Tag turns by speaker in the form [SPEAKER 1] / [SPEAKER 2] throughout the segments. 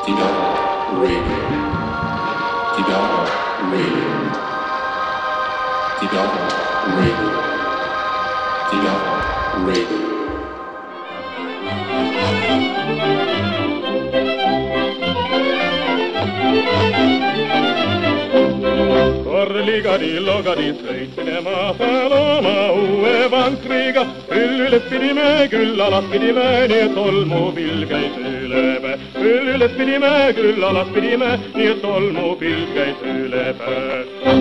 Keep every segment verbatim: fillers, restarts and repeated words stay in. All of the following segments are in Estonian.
[SPEAKER 1] Korligadi logadi sõitsime maasal oma uue vankriga. Üles pidime, küll alas pidime, nii et tolmupill käis üle päe. Üles pidime, küll alas pidime, nii et tolmupill käis üle päe.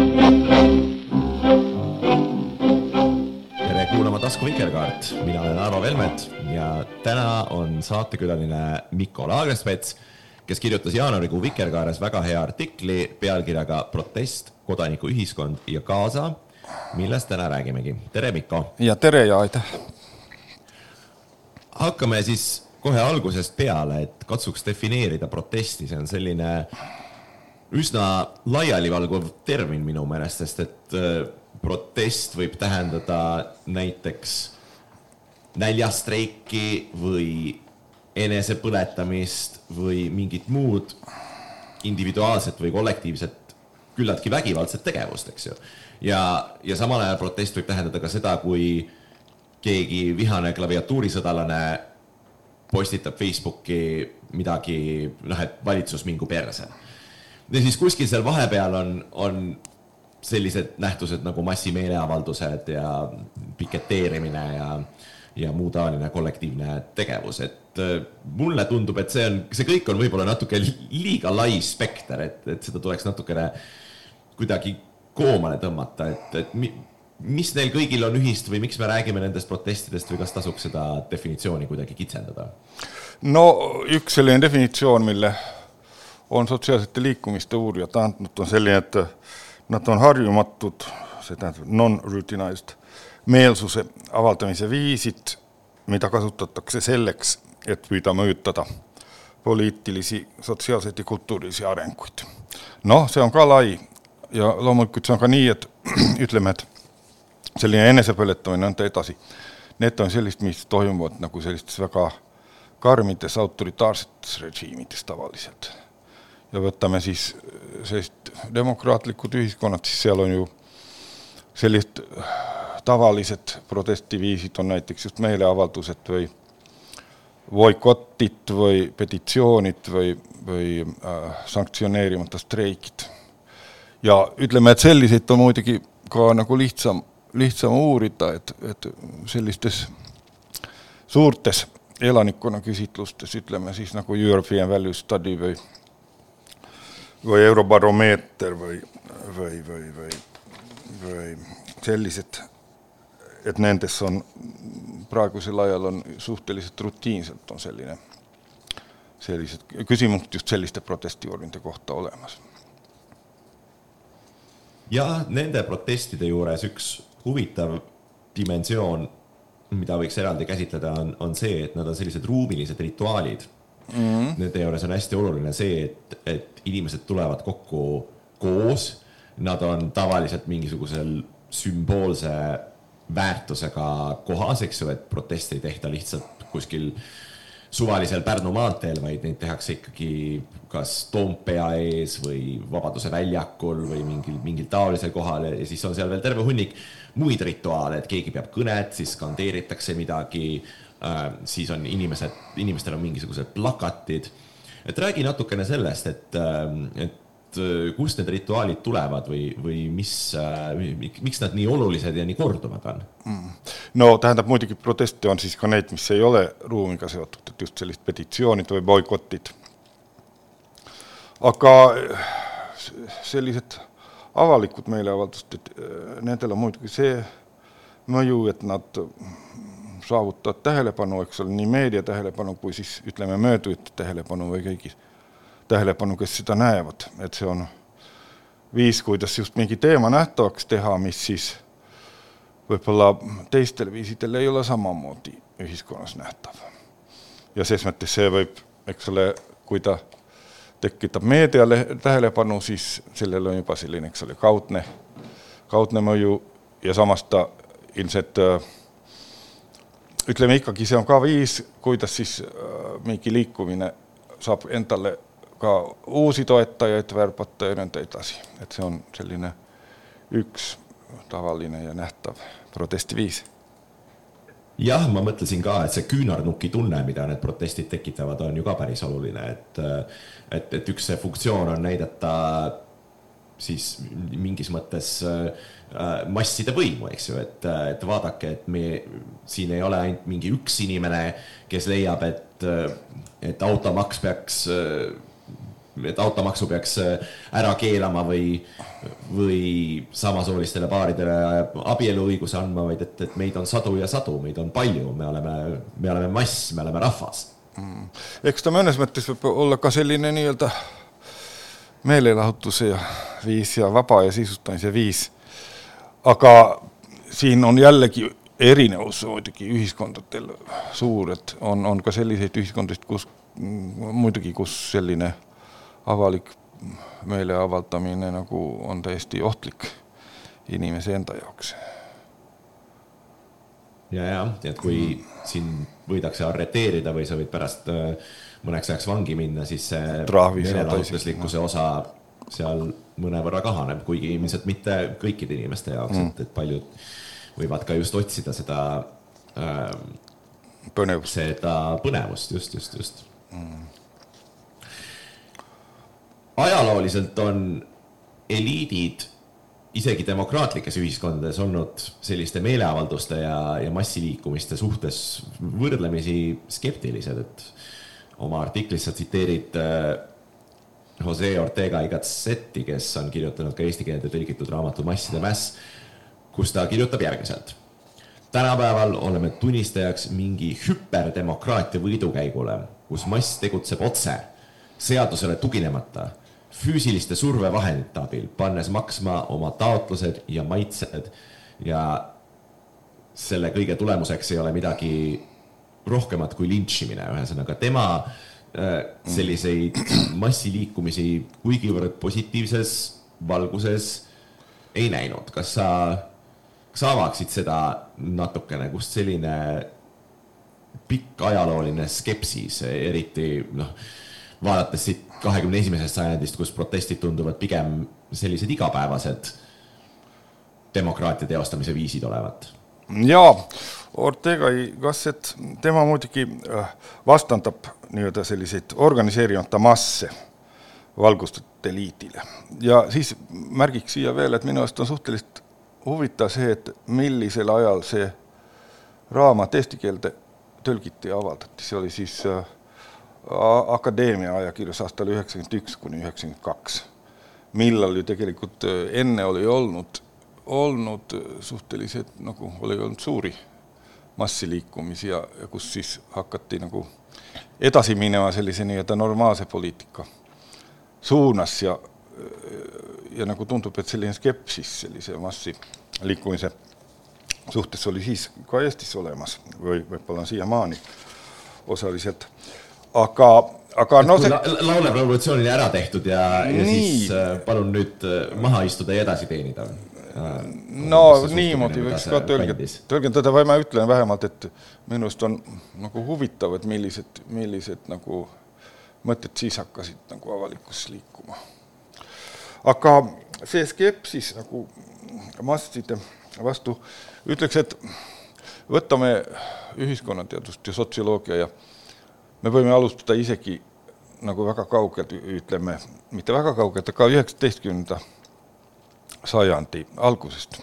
[SPEAKER 2] Tere kuulama Tasku Vikerkaart. Mina olen Arvo Velmet ja täna on saatekülaline Mikko Lagerspets, kes kirjutas jaanuarikuu Vikerkaares väga hea artikli pealkirjaga Protest, kodanikuühiskond ja kaasa, millest täna räägimegi. Tere, Mikko!
[SPEAKER 3] Ja tere ja aitäh!
[SPEAKER 2] Hakkame siis kohe algusest peale, et katsuks defineerida protesti. See on selline üsna laialivalguv termin minu meelest, sest et protest võib tähendada näiteks näljastreiki või enesepõletamist või mingit muud individuaalset või kollektiivset küllaltki vägivaldset tegevust, eks ju. Ja, ja samal ajal protest võib tähendada ka seda, kui keegi vihane klaviatuurisõdalane postitab Facebooki midagi, noh, et valitsus mingu perse. Ja siis kuskil seal vahepeal on, on sellised nähtused nagu massimeeleavaldused ja piketeerimine ja, ja muu taoline kollektiivne tegevus. Et mulle tundub, et see, on, see kõik on võib-olla natuke liiga lai spekter, et, et seda tuleks natukene kuidagi koomale tõmmata, et, et mis neil kõigil on ühist või miks me räägime nendest protestidest või kas tasuks seda definitsiooni kuidagi kitsendada?
[SPEAKER 3] No üks selline definitsioon, mille on sotsiaalsete liikumiste uurijad andnud, on selline, et nad on harjumatud, see tähendab non-routinized meelsuse avaldamise viisid, mida kasutatakse selleks, et püüda mõjutada poliitilisi, sotsiaalseid ja kultuurilisi arenguid. Noh, see on ka lai ja loomulikult see on ka nii, et ütleme, et selline enesepõletamine on ta edasi. Need on sellist, mis toimuvad nagu sellistes väga karmides autoritaarsetes režiimides tavaliselt. Ja võtame siis sellist demokraatlikud ühiskonnad, siis seal on ju sellist tavalised protestiviisid on näiteks just meeleavaldused või boikotid või petitsioonid või, või äh, sanktsioneerimata streikid. Ja ütleme, et selliseid on muidugi ka nagu lihtsam, lihtsam uurida, et, et sellistes suurtes elanikkonna küsitlustes, ütleme siis nagu European Value Study või, või Eurobaromeeter või, või, või, või, või sellised, et nendes on praegusel ajal on suhteliselt rutiinselt on selline, sellised küsimused just selliste protestivormide kohta olemas.
[SPEAKER 2] Ja nende protestide juures üks huvitav dimensioon, mida võiks eraldi käsitleda, on, on see, et nad on sellised ruumilised rituaalid. Mm-hmm. Nende juures on hästi oluline see, et, et inimesed tulevad kokku koos, nad on tavaliselt mingisugusel sümboolse väärtusega kohas, eks ju, et protesti ei tehta lihtsalt kuskil suvalisel Pärnu maanteel, vaid neid tehakse ikkagi kas Toompea ees või Vabaduse väljakul või mingil, mingil taolisel kohal ja siis on seal veel terve hunnik muid rituaale, et keegi peab kõnet, siis skandeeritakse midagi, äh, siis on inimesed, inimestel on mingisugused plakatid. Et räägi natukene sellest, et, et kust need rituaalid tulevad või, või mis, miks nad nii olulised ja nii korduvad on?
[SPEAKER 3] No tähendab muidugi protesti on siis ka neid, mis ei ole ruumiga seotud, et just sellist petitsioonid või boikotid. Aga sellised avalikud meeleavaldused, et nendel on muidugi see mõju, et nad saavutavad tähelepanu, eks ole, nii meedia tähelepanu kui siis ütleme möödujate tähelepanu või kõigi tähelepanu, kes seda näevad, et see on viis, kuidas just mingi teema nähtavaks teha, mis siis võib-olla teistel viisidel ei ole samamoodi ühiskonnas nähtav. Ja ses mõttes see võib, eks ole, kui ta tekitab meediale tähelepanu, siis sellel on juba selline, eks ole, kaudne, kaudne mõju ja samas ta ilmselt ütleme ikkagi, see on ka viis, kuidas siis mingi liikumine saab endale ka uusi toettajaid värpata ja nõnda edasi. Et see on selline üks tavaline ja nähtav protestiviis.
[SPEAKER 2] Jah, ma mõtlesin ka, et see küünarnuki tunne, mida need protestid tekitavad, on ju ka päris oluline, et, et, et üks see funktsioon on näidata siis mingis mõttes masside võimu, eks ju, et, et vaadake, et me siin ei ole ainult mingi üks inimene, kes leiab, et, et automaks peaks, et automaksu peaks ära keelama või, või samasoolistele paaridele abieluõiguse andma, vaid et, et meid on sadu ja sadu, meid on palju, me oleme, me oleme mass, me oleme rahvas.
[SPEAKER 3] Mm. Eks ta mõnes mõttes võib olla ka selline nii-öelda meelelahutuse viis ja vaba ja sisustamise viis. Aga siin on jällegi erinevus muidugi ühiskondadel suur, et on, on ka selliseid ühiskondadest, kus muidugi, kus selline avalik meele avaldamine nagu on täiesti ohtlik inimese enda jaoks.
[SPEAKER 2] Ja, ja, et kui siin võidakse arreteerida või sa võid pärast mõneks ajaks vangi minna, siis see meelelahutuslikkuse osa seal mõnevõrra kahaneb, kuigi ilmselt mitte kõikide inimeste jaoks, mm. et, et paljud võivad ka just otsida seda äh,
[SPEAKER 3] põnevust.
[SPEAKER 2] Seda põnevust, just, just, just. Mm. Ajalooliselt on eliidid isegi demokraatlikes ühiskondades olnud selliste meeleavalduste ja, ja massiliikumiste suhtes võrdlemisi skeptilised, et oma artiklis sa tsiteerid äh, Jose Ortega y Gassetti, kes on kirjutanud ka eesti keelde tõlgitud raamatu Masside mäss, kus ta kirjutab järgmiselt. Tänapäeval oleme tunnistajaks mingi hüperdemokraatia võidukäigule, kus mass tegutseb otse, seadusele tuginemata, füüsiliste survevahendite abil, pannes maksma oma taotlused ja maitsed ja selle kõige tulemuseks ei ole midagi rohkemat kui lintšimine. Ühesõnaga, tema selliseid massiliikumisi kuigivõrd positiivses valguses ei näinud. Kas sa, kas sa avaksid seda natukene, kust selline pikk ajalooline skepsis, eriti noh, vaadates siit kahekümne esimesest sajandist, kus protestid tunduvad pigem sellised igapäevased demokraatia teostamise viisid olevat?
[SPEAKER 3] Jaa, Ortega y Gasset, tema muidugi vastandab nii-öelda selliseid organiseerimata masse valgustatud eliidile. Ja siis märgiks siia veel, et minu eest on suhteliselt huvitav see, et millisel ajal see raamat eesti keelde tõlgiti ja avaldati. See oli siis akadeemia ajakirjas aastal üheksakümmend üks kuni üheksakümmend kaks, millal ju tegelikult enne oli olnud, olnud suhteliselt, nagu oli olnud suuri massiliikumisi ja, ja kus siis hakati nagu edasi minema sellise nii-öelda normaalse poliitika suunas ja, ja nagu tundub, et selline skepsis sellise massi liikumise suhtes oli siis ka Eestis olemas või võib-olla siiamaani osaliselt. Aga, aga no see...
[SPEAKER 2] La, laulev revolutsioon oli ära tehtud ja, ja siis palun nüüd maha istuda ja edasi teenida.
[SPEAKER 3] No niimoodi võiks ka tõlgendada, või ma ütlen vähemalt, et minust on nagu huvitav, et millised, millised nagu mõtted siis hakkasid nagu avalikus liikuma. Aga see skepsis nagu masside vastu ütleks, et võtame ühiskonnateadust ja sotsioloogia ja me võime alustada isegi nagu väga kaugelt, ütleme, mitte väga kaugelt, aga üheksateistkümnenda sajandi algusest.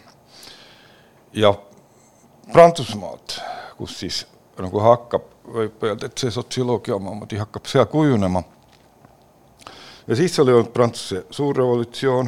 [SPEAKER 3] Ja Prantsusmaalt, kus siis nagu hakkab, võib öelda, et see sotsioloogia omamoodi hakkab seal kujunema. Ja siis oli olnud Prantsuse suur revolutsioon,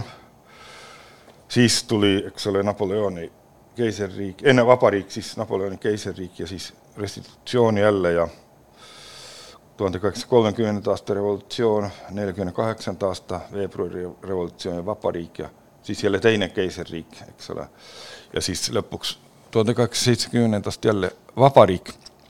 [SPEAKER 3] siis tuli, eks ole, Napoleoni keiseriik, enne vabariik, siis Napoleoni keiseriik ja siis restitutsioon jälle ja tuhande kaheksasada kolmekümnenda aasta revolutsioon, nelikümmend kaheksanda aasta veebruari revolutsioon ja vabariik ja siis jälle teine keiseriik, eks ole. Ja siis lõpuks tuhande kaheksasada seitsekümmendast jälle vabariik.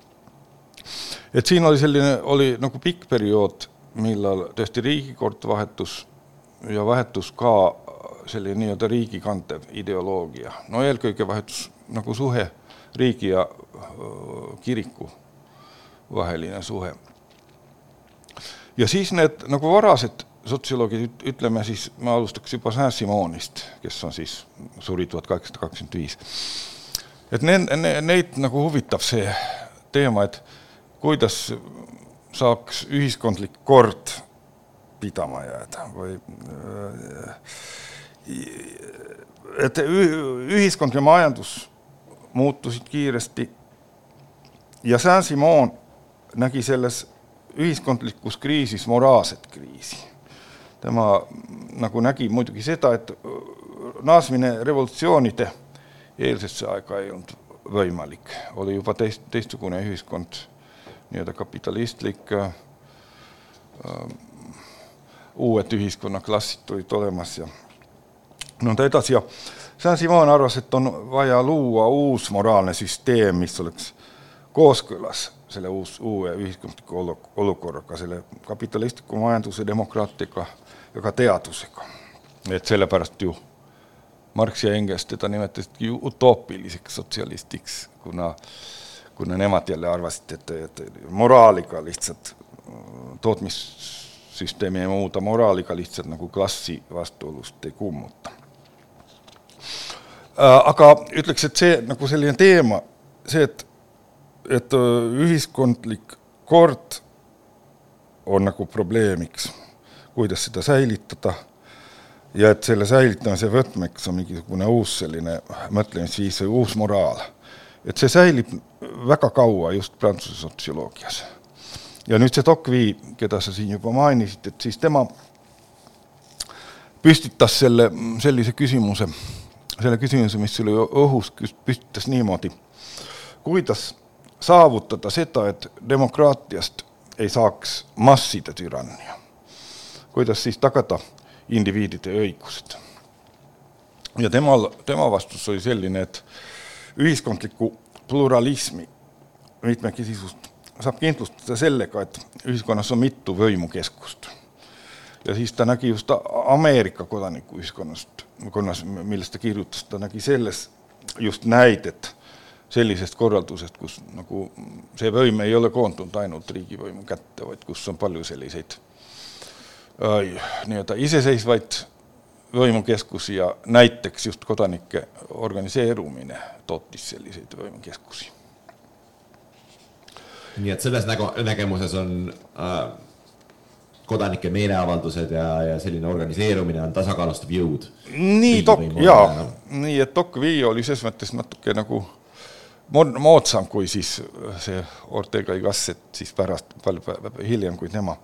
[SPEAKER 3] Et siin oli selline, oli nagu pikk periood, millal tõesti riigikord vahetus ja vahetus ka selline nii-öelda riigi kantev ideoloogia. No eelkõige vahetus nagu suhe riigi ja kiriku vaheline suhe. Ja siis need nagu varased sotsioloogid, ütleme siis, ma alustaks juba Saint-Simonist, kes on siis suri tuhat kaheksasada kakskümmend viis. Et neid, neid nagu huvitab see teema, et kuidas saaks ühiskondlik kord pidama jääda või et ühiskond ja majandus muutusid kiiresti ja Saint-Simon nägi selles ühiskondlikus kriisis moraalset kriisi. Tema nagu nägi muidugi seda, et naasmine revolutsioonide eelsesse aega ei olnud võimalik. Oli juba teist, teistsugune ühiskond, nii-öelda kapitalistlik, äh, uued ühiskonnaklassid tulid olemas ja nõnda edasi. Ja Saint-Simon arvas, et on vaja luua uus moraalne süsteem, mis oleks kooskõlas selle uus, uue ühiskondliku olukorraga, selle kapitalistliku majanduse, demokraatiaga ja ka teadusega. Et sellepärast ju Marx ja Engels teda nimetasidki utoopiliseks sotsialistiks, kuna, kuna nemad jälle arvasid, et, et moraaliga lihtsalt tootmissüsteemi ei muuda, moraaliga lihtsalt nagu klassi vastuolust ei kummuta. Aga ütleks, et see nagu selline teema, see, et et ühiskondlik kord on nagu probleemiks, kuidas seda säilitada ja et selle säilitamise võtmeks on mingisugune uus selline mõtlemisviis või uus moraal. Et see säilib väga kaua just Prantsuse sotsioloogias. Ja nüüd see Tocqueville, keda sa siin juba mainisid, et siis tema püstitas selle, sellise küsimuse, selle küsimuse, mis oli õhus, püstitas niimoodi, kuidas saavutada seda, et demokraatiast ei saaks masside türannia. Kuidas siis tagada indiviidide õigused. Ja tema, tema vastus oli selline, et ühiskondliku pluralismi mitmekesisust saab kindlustada sellega, et ühiskonnas on mitu võimukeskust. Ja siis ta nägi just Ameerika kodaniku ühiskonnast, millest ta kirjutas, ta nägi selles just näidet sellisest korraldusest, kus nagu see võim ei ole koondunud ainult riigivõimu kätte, vaid kus on palju selliseid äh, nii-öelda iseseisvaid võimukeskusi ja näiteks just kodanike organiseerumine tootis selliseid võimukeskusi.
[SPEAKER 2] Nii et selles nägu, nägemuses on äh, kodanike meeleavaldused ja, ja selline organiseerumine on tasakaalustav jõud.
[SPEAKER 3] Nii, tok, jaa, nii et Tocqueville oli ses mõttes natuke nagu moodsam kui siis see Ortega y Gasset siis pärast palju hiljem kui tema.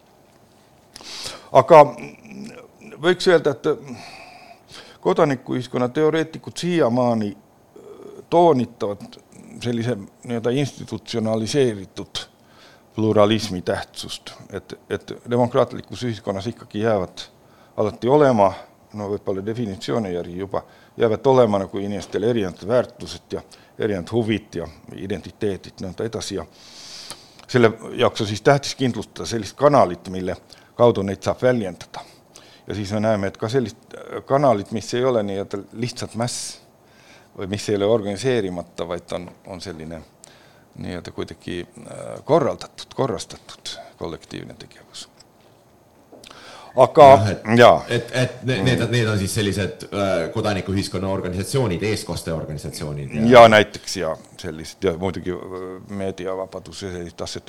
[SPEAKER 3] Aga võiks öelda, et kodanikuühiskonna teoreetikud siiamaani toonitavad sellise nii-öelda institutsionaliseeritud pluralismi tähtsust, et, et demokraatlikus ühiskonnas ikkagi jäävad alati olema, no võib-olla definitsiooni järgi juba, jäävad olema nagu inimestele erinevad väärtused ja erinevad huvid ja identiteedid nõnda edasi. Ja selle jaoks on siis tähtis kindlustada sellist kanalit, mille kaudu neid saab väljendada. Ja siis me näeme, et ka sellist kanalit, mis ei ole nii, et lihtsalt mäss või mis ei ole organiseerimata, vaid on, on selline nii-öelda kuidagi korraldatud, korrastatud kollektiivne tegevus. Aga,
[SPEAKER 2] ja, et,
[SPEAKER 3] jaa.
[SPEAKER 2] Et, et need, need on siis sellised kodanikuühiskonna organisatsioonid, eestkosteorganisatsioonid.
[SPEAKER 3] Ja, ja näiteks, ja sellised, ja muidugi meediavabaduse sellised asjad.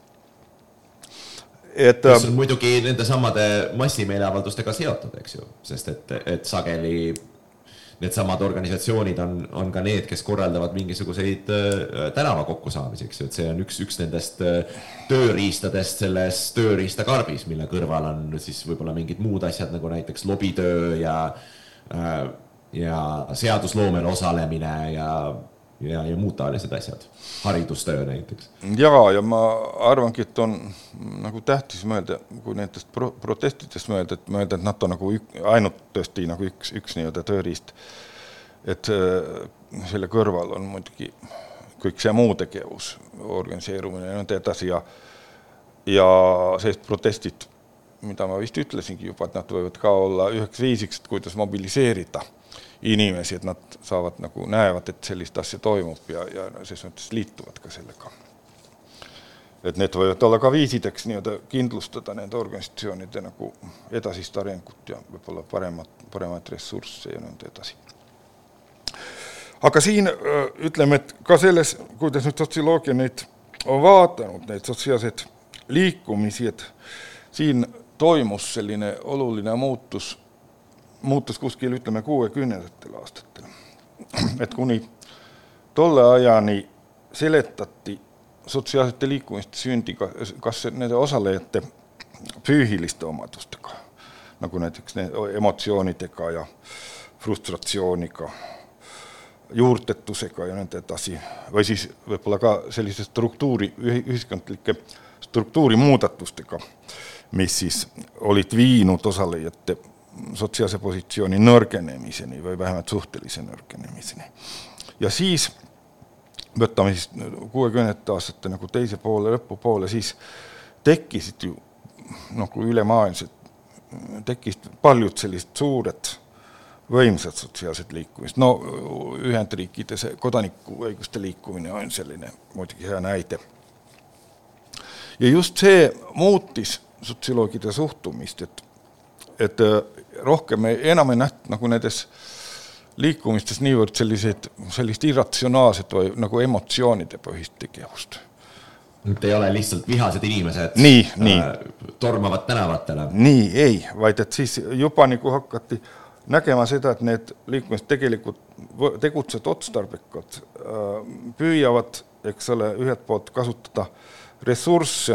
[SPEAKER 3] Et,
[SPEAKER 2] mis on muidugi nende samade massimeeleavaldustega seotud, eks ju, sest et, et sageli need samad organisatsioonid on, on ka need, kes korraldavad mingisuguseid tänava kokkusaamiseks, et see on üks, üks nendest tööriistadest selles tööriistakarbis, mille kõrval on siis võib-olla mingid muud asjad, nagu näiteks lobitöö ja, ja seadusloomel osalemine ja, ja, ja muud taolised asjad, haridustöö näiteks.
[SPEAKER 3] Jaa, ja ma arvangi, et on nagu tähtis mõelda, kui nendest pro- protestidest mõelda, et mõelda, et nad on nagu ük, ainult tõesti nagu üks, üks nii-öelda tööriist. Et selle kõrval on muidugi kõik see muu tegevus, organiseerumine ja nõnda edasi ja, ja sellised protestid, mida ma vist ütlesingi juba, et nad võivad ka olla üheks viisiks, et kuidas mobiliseerida inimesi, et nad saavad nagu näevad, et sellist asja toimub ja, ja selles mõttes liituvad ka sellega. et need võivad olla ka viisideks nii-öelda kindlustada nende organisatsioonide nagu edasist arengut ja võib-olla paremat, paremat ressursse ja nõnda edasi. Aga siin ütleme, et ka selles, kuidas nüüd sotsioloogia neid on vaatanud, neid sotsiaalseid liikumisi, et siin toimus selline oluline muutus, muutus kuskil, ütleme, kuuekümnendatel aastatel. Et kuni tolle ajani seletati sotsiaalsete liikumiste sündi kas nende osalejate psüühiliste omadustega, nagu näiteks emotsioonidega ja frustratsiooniga, juurtetusega ja nende edasi, või siis võib-olla ka sellise struktuuri, ühiskondlike struktuuri muudatustega, mis siis olid viinud osalejate sotsiaalse positsiooni nõrgenemiseni või vähemalt suhtelise nõrgenemiseni. Ja siis võtame siis kuuekümnendate aastate nagu teise poole, lõpupoole, siis tekkisid ju nagu ülemaailmsed, tekkisid paljud sellised suured võimsad sotsiaalsed liikumist. No Ühendriikides kodanikuõiguste liikumine on selline muidugi hea näide. Ja just see muutis sotsioloogide suhtumist, et, et rohkem ei, enam ei nähtud nagu nendes liikumistes niivõrd sellised, sellist irratsionaalset või nagu emotsioonide põhist tegevust.
[SPEAKER 2] Nüüd ei ole lihtsalt vihased inimesed
[SPEAKER 3] nii, nii.
[SPEAKER 2] tormavad tänavatele.
[SPEAKER 3] Nii, ei, vaid et siis juba nagu hakati nägema seda, et need liikumised tegelikult tegutsevad otstarbekad, püüavad, eks ole, ühelt poolt kasutada ressursse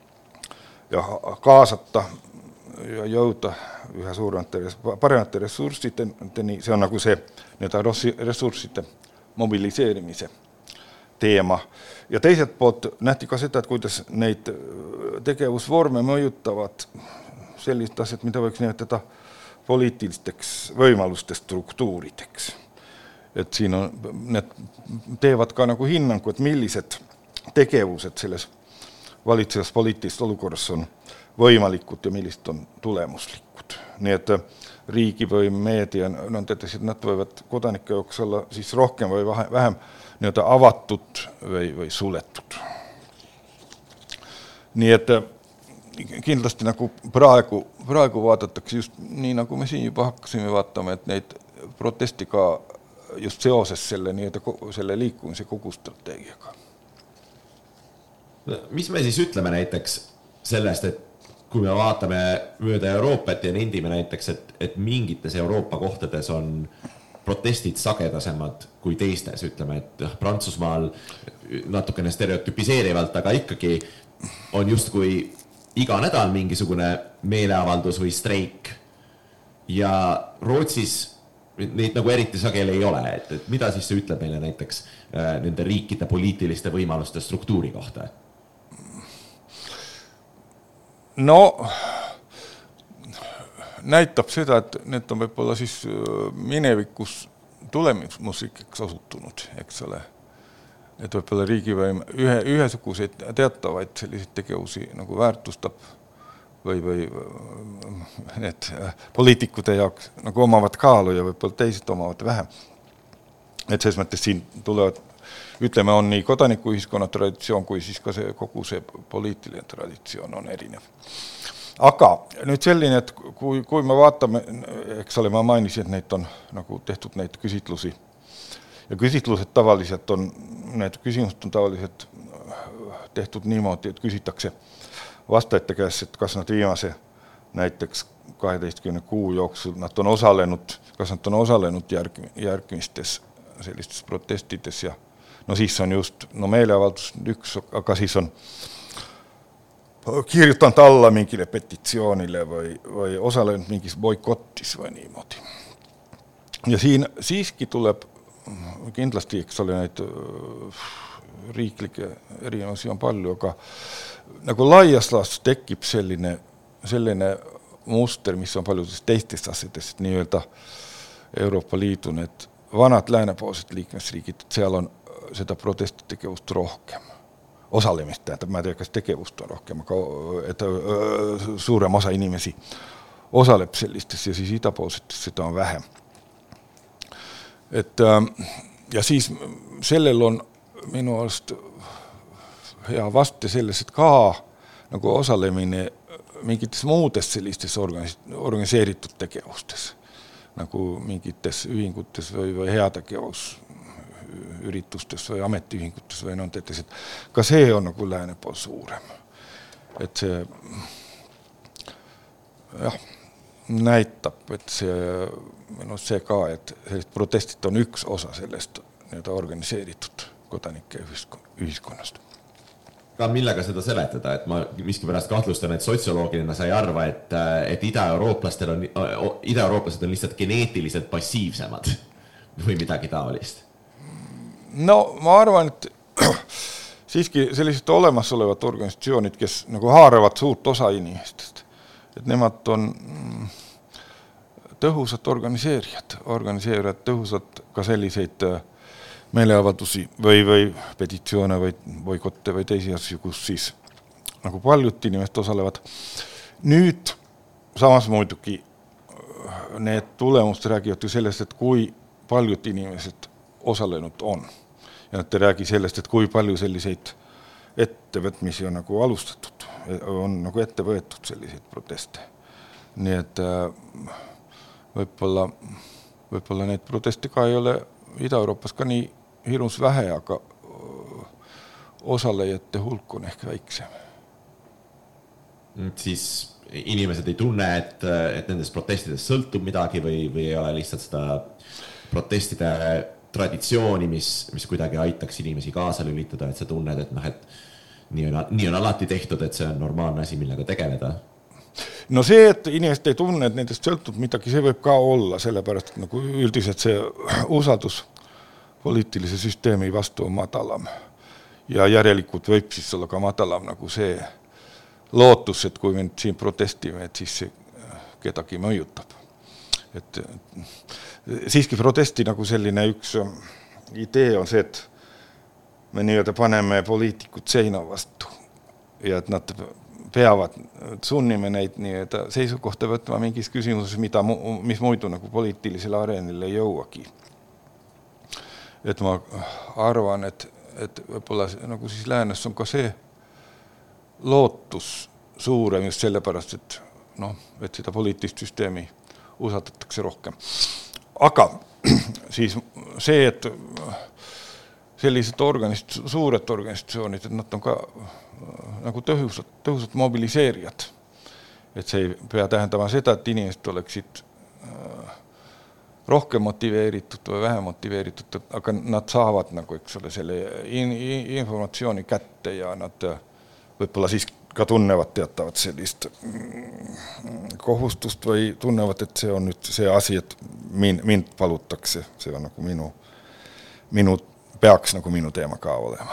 [SPEAKER 3] ja kaasata ja jõuda ühe suuremate, paremate ressurssideni, see on nagu see need ressursside mobiliseerimise teema. Ja teiselt poolt nähti ka seda, et kuidas neid tegevusvorme mõjutavad sellist asjad, mida võiks nimetada poliitilisteks võimaluste struktuurideks. Et siin on, need teevad ka nagu hinnangu, et millised tegevused selles valitsevas poliitilist olukorras on võimalikud ja millised on tulemuslikud. Nii et riigivõim, meedia, nad võivad kodanike jaoks olla siis rohkem või vähem nii-öelda avatud või, või suletud. Nii et kindlasti nagu praegu, praegu vaadatakse just nii, nagu me siin juba hakkasime vaatama, et neid protestiga just seoses selle, nii-öelda, selle liikumise kogu strateegiaga.
[SPEAKER 2] Mis me siis ütleme näiteks sellest, et kui me vaatame mööda Euroopat ja nendime näiteks, et, et mingites Euroopa kohtades on protestid sagedasemad kui teistes, ütleme, et Prantsusmaal natukene stereotypiseerivalt, aga ikkagi on just kui iga nädal mingisugune meeleavaldus või streik ja Rootsis neid nagu eriti sageli ei ole, et, et mida siis see ütleb meile näiteks äh, nende riikide poliitiliste võimaluste struktuuri kohta?
[SPEAKER 3] No näitab seda, et need on võib-olla siis minevikus tulemuslikeks osutunud, eks ole. Et võib-olla riigivõim ühe, ühesuguseid teatavaid selliseid tegevusi nagu väärtustab või, või need poliitikude jaoks nagu omavad kaalu ja võib-olla teised omavad vähem. Et selles mõttes siin tulevad, ütleme, on nii kodanikuühiskonna traditsioon kui siis ka see, kogu see poliitiline traditsioon on erinev. Aga nüüd selline, et kui, kui me vaatame, eks ole, ma mainisin, et neid on nagu tehtud neid küsitlusi ja küsitlused tavaliselt on, need küsimused on tavaliselt tehtud niimoodi, et küsitakse vastajate käest, et kas nad viimase näiteks kaheteistkümne kuu jooksul nad on osalenud, kas nad on osalenud järg, järgmistes sellistes protestides ja no siis on just, no meeleavaldus üks, aga siis on kirjutanud alla mingile petitsioonile või, või osalenud mingis boikottis või niimoodi. Ja siin siiski tuleb kindlasti, eks ole, neid riiklikke erinevusi on palju, aga nagu laias laastus tekib selline, selline muster, mis on paljudes teistes asjades, nii-öelda Euroopa Liidu need vanad läänepoolsed liikmesriigid, et seal on seda protestitegevust rohkem. Osalemist tähendab, ma ei tea, kas tegevust on rohkem, aga et suurem osa inimesi osaleb sellistes ja siis idapoolsetes seda on vähem. Et, ja siis sellel on minu arust ja vaste selles, et ka nagu osalemine mingites muudes sellistes organis- organiseeritud tegevustes, nagu mingites ühingutes või, või heategevusüritustes või ametiühingutes või no teetes, et ka see on nagu lääne pool suurem. Et see jah, näitab, et see, no see ka, et sellist protestit on üks osa sellest nii-öelda organiseeritud kodanike ühiskonnast.
[SPEAKER 2] Ka millega seda seletada, et ma miskipärast kahtlustan, et sotsioloogina sa ei arva, et, et ida-eurooplastel on, ida-eurooplased on lihtsalt geneetiliselt passiivsemad või midagi taolist?
[SPEAKER 3] No ma arvan, et siiski sellised olemasolevad organisatsioonid, kes nagu haaravad suurt osa inimestest, et nemad on tõhusad organiseerijad, organiseerijad tõhusad ka selliseid meeleavaldusi või, või petitsioone või boikotte või teisi asju, kus siis nagu paljud inimesed osalevad. Nüüd samas muidugi need tulemused räägivad ju sellest, et kui paljud inimesed osalenud on. Ja nad ei räägi sellest, et kui palju selliseid ettevõtmisi on nagu alustatud, on nagu ette võetud selliseid proteste. Nii et võib-olla, võib-olla neid proteste ka ei ole Ida-Euroopas ka nii hirmus vähe, aga osalejate hulk on ehk väiksem.
[SPEAKER 2] Siis inimesed ei tunne, et, et nendest protestidest sõltub midagi või, või ei ole lihtsalt seda protestide traditsiooni, mis, mis kuidagi aitaks inimesi kaasa lülitada, et sa tunned, et, noh, et nii, on, nii on alati tehtud, et see on normaalne asi, millega tegeleda.
[SPEAKER 3] No see, et inimesed ei tunne, et nendest sõltub midagi, see võib ka olla, sellepärast, et nagu üldiselt see usaldus poliitilise süsteemi vastu on madalam. Ja järelikult võib siis olla ka madalam nagu see lootus, et kui me siin protestime, et siis see kedagi mõjutab. Et siiski protesti nagu selline üks idee on see, et me nii-öelda paneme poliitikud seina vastu ja et nad peavad, sunnime neid nii-öelda seisukohta võtma mingis küsimuses, mida, mis muidu nagu poliitilisele areenile ei jõuagi. Et ma arvan, et, et võib-olla nagu siis läänes on ka see lootus suurem just sellepärast, et, no, et seda poliitilist süsteemi usaldatakse rohkem. Aga siis see, et sellised organist, suured organisatsioonid, et nad on ka nagu tõhusad, tõhusad mobiliseerijad. Et see ei pea tähendama seda, et inimesed oleksid rohkem motiveeritud või vähem motiveeritud, aga nad saavad nagu, eks ole, selle informatsiooni kätte ja nad võib-olla siis ka tunnevad teatavat sellist kohustust või tunnevad, et see on nüüd see asi, et min, mind palutakse. See on nagu minu, minu, peaks nagu minu teema ka olema.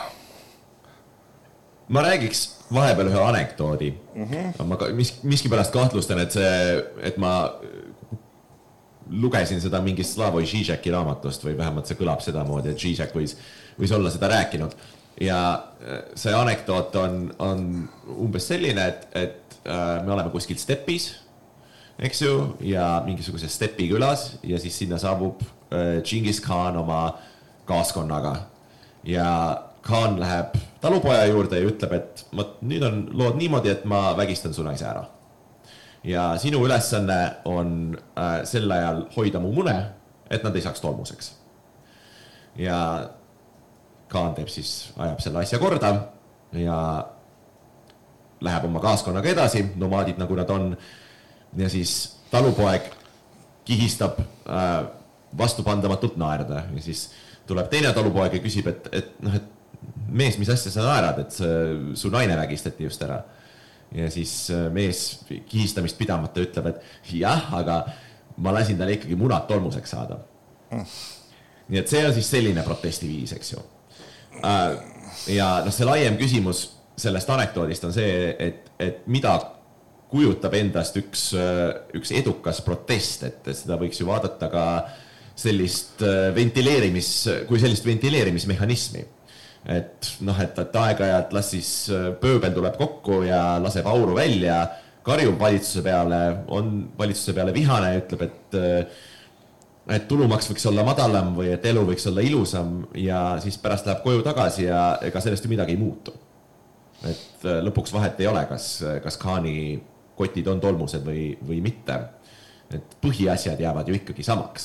[SPEAKER 2] Ma räägiks vahepeal ühe anekdoodi. Mm-hmm. Ma mis, miskipärast kahtlustan, et see, et ma lugesin seda mingist Slavoj Žižeki raamatust või vähemalt see kõlab seda moodi, et Žižek võis, võis olla seda rääkinud. Ja see anekdoot on, on umbes selline, et, et me oleme kuskil stepis, eks ju, ja mingisuguses stepi külas ja siis sinna saabub Džingis Khan oma kaaskonnaga. Ja Khan läheb talupoja juurde ja ütleb, et ma, nüüd on lood niimoodi, et ma vägistan su naise ära. Ja sinu ülesanne on äh, sel ajal hoida mu mune, et nad ei saaks tolmuseks. Ja Khan teeb siis, ajab selle asja korda ja läheb oma kaaskonnaga edasi, nomaadid nagu nad on. Ja siis talupoeg kihistab äh, vastupandamatult naerda ja siis tuleb teine talupoeg ja küsib, et, et, noh, et mees, mis asja sa naerad, et su naine vägistati just ära. Ja siis mees kihistamist pidamata ütleb, et jah, aga ma lasin talle ikkagi munad tolmuseks saada. Mm. Nii et see on siis selline protestiviis, eks ju. Ja no, see laiem küsimus sellest anekdoodist on see, et, et mida kujutab endast üks, üks edukas protest, et seda võiks ju vaadata ka sellist ventileerimis, kui sellist ventileerimismehhanismi. Et, noh, et, et aeg-ajalt las siis pööbel tuleb kokku ja laseb auru välja, karjub valitsuse peale, on valitsuse peale vihane ja ütleb, et, et tulumaks võiks olla madalam või et elu võiks olla ilusam ja siis pärast läheb koju tagasi ja ega sellest ju midagi ei muutu. et lõpuks vahet ei ole, kas, kas Khaani kotid on tolmused või, või mitte. Et põhiasjad jäävad ju ikkagi samaks.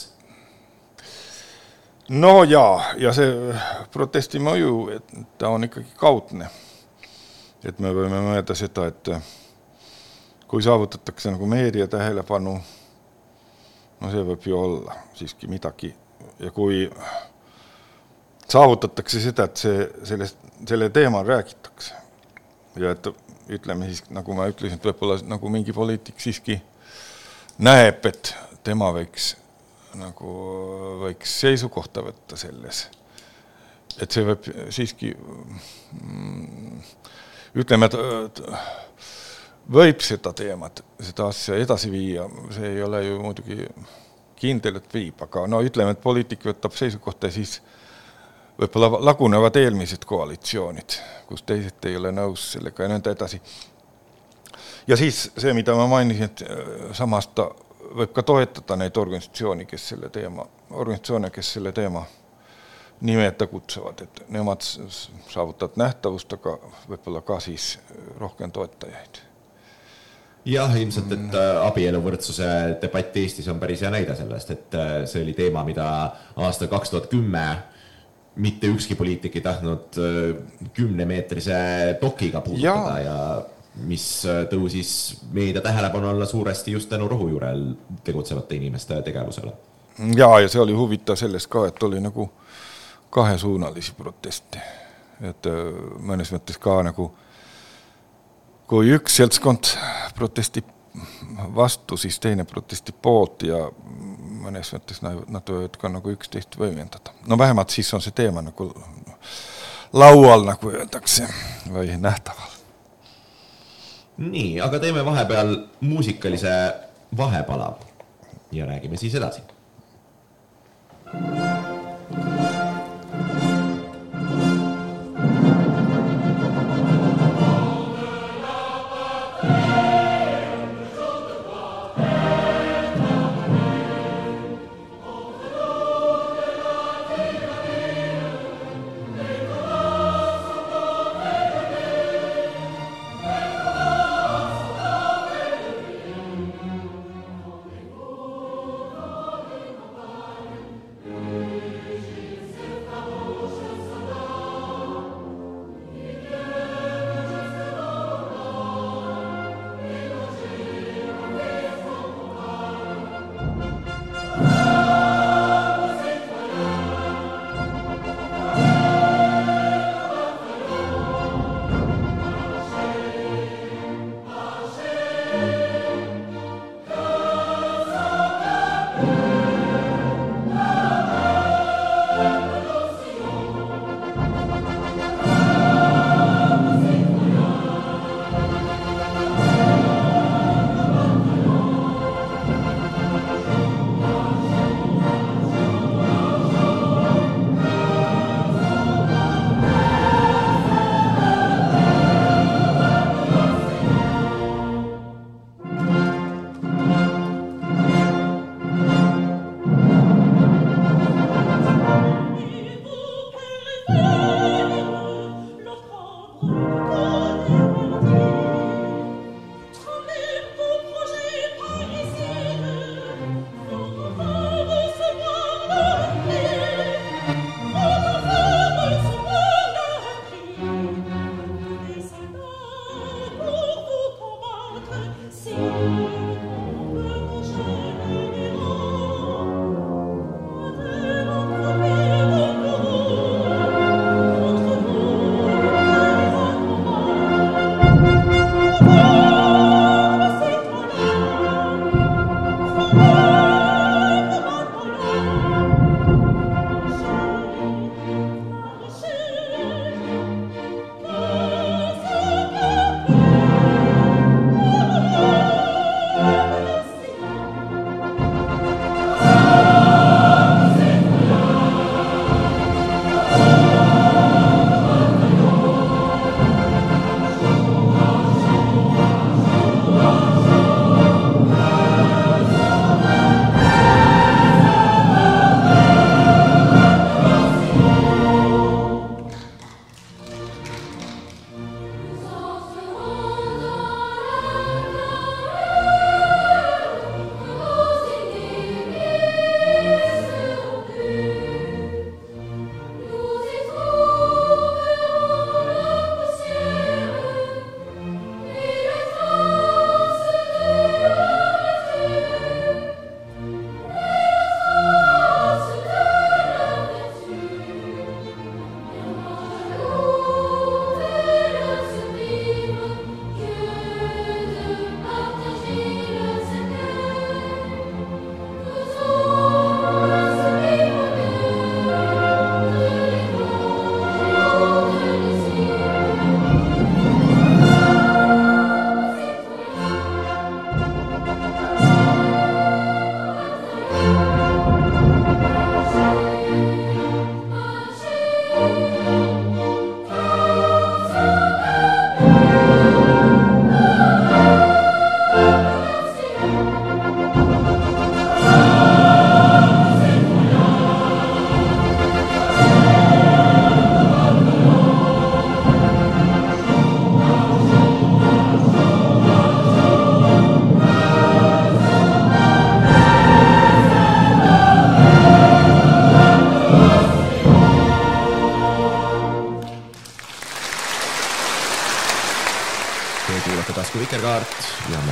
[SPEAKER 3] No jaa, ja see protesti mõju, et ta on ikkagi kaudne. Et me võime mõelda seda, et kui saavutatakse nagu meedia tähelepanu, no see võib ju olla siiski midagi. Ja kui saavutatakse seda, et see, sellest, selle teemal räägitakse ja et ütleme siis, nagu ma ütlesin, et võib-olla nagu mingi poliitik siiski näeb, et tema võiks, nagu, võiks seisukohta võtta selles. Et see võib siiski, ütleme, et võib seda teemat, seda asja edasi viia, see ei ole ju muidugi kindel, et viib, aga no ütleme, et poliitik võtab seisukohta ja siis võib-olla lagunevad eelmised koalitsioonid, kus teised ei ole nõus sellega ja nõnda edasi. Ja siis see, mida ma mainisin, et samas ta võib ka toetada neid organisatsiooni, kes selle teema, organisatsioone, kes selle teema nimeta kutsuvad, et nemad saavutavad nähtavust, aga võib-olla ka siis rohkem toetajaid.
[SPEAKER 2] Jah, ilmselt, et abieluvõrdsuse debatt Eestis on päris hea näide sellest, et see oli teema, mida aastal kaks tuhat kümme mitte ükski poliitik ei tahtnud kümnemeetrise dokiga puudutada ja, ja mis tõusis meedia tähelepanu alla suuresti just tänu rohujuurel tegutsevate inimeste tegevusele.
[SPEAKER 3] Ja, ja see oli huvitav sellest ka, et oli nagu kahesuunalisi proteste. Et mõnes mõttes ka nagu kui üks seltskond protesti vastu, siis teine protesti poolt ja mõnes mõttes nad võivad ka nagu üksteist võimendada. No vähemalt siis on see teema nagu laual, nagu öeldakse, või nähtaval.
[SPEAKER 2] Nii, aga teeme vahepeal muusikalise vahepala ja räägime siis edasi.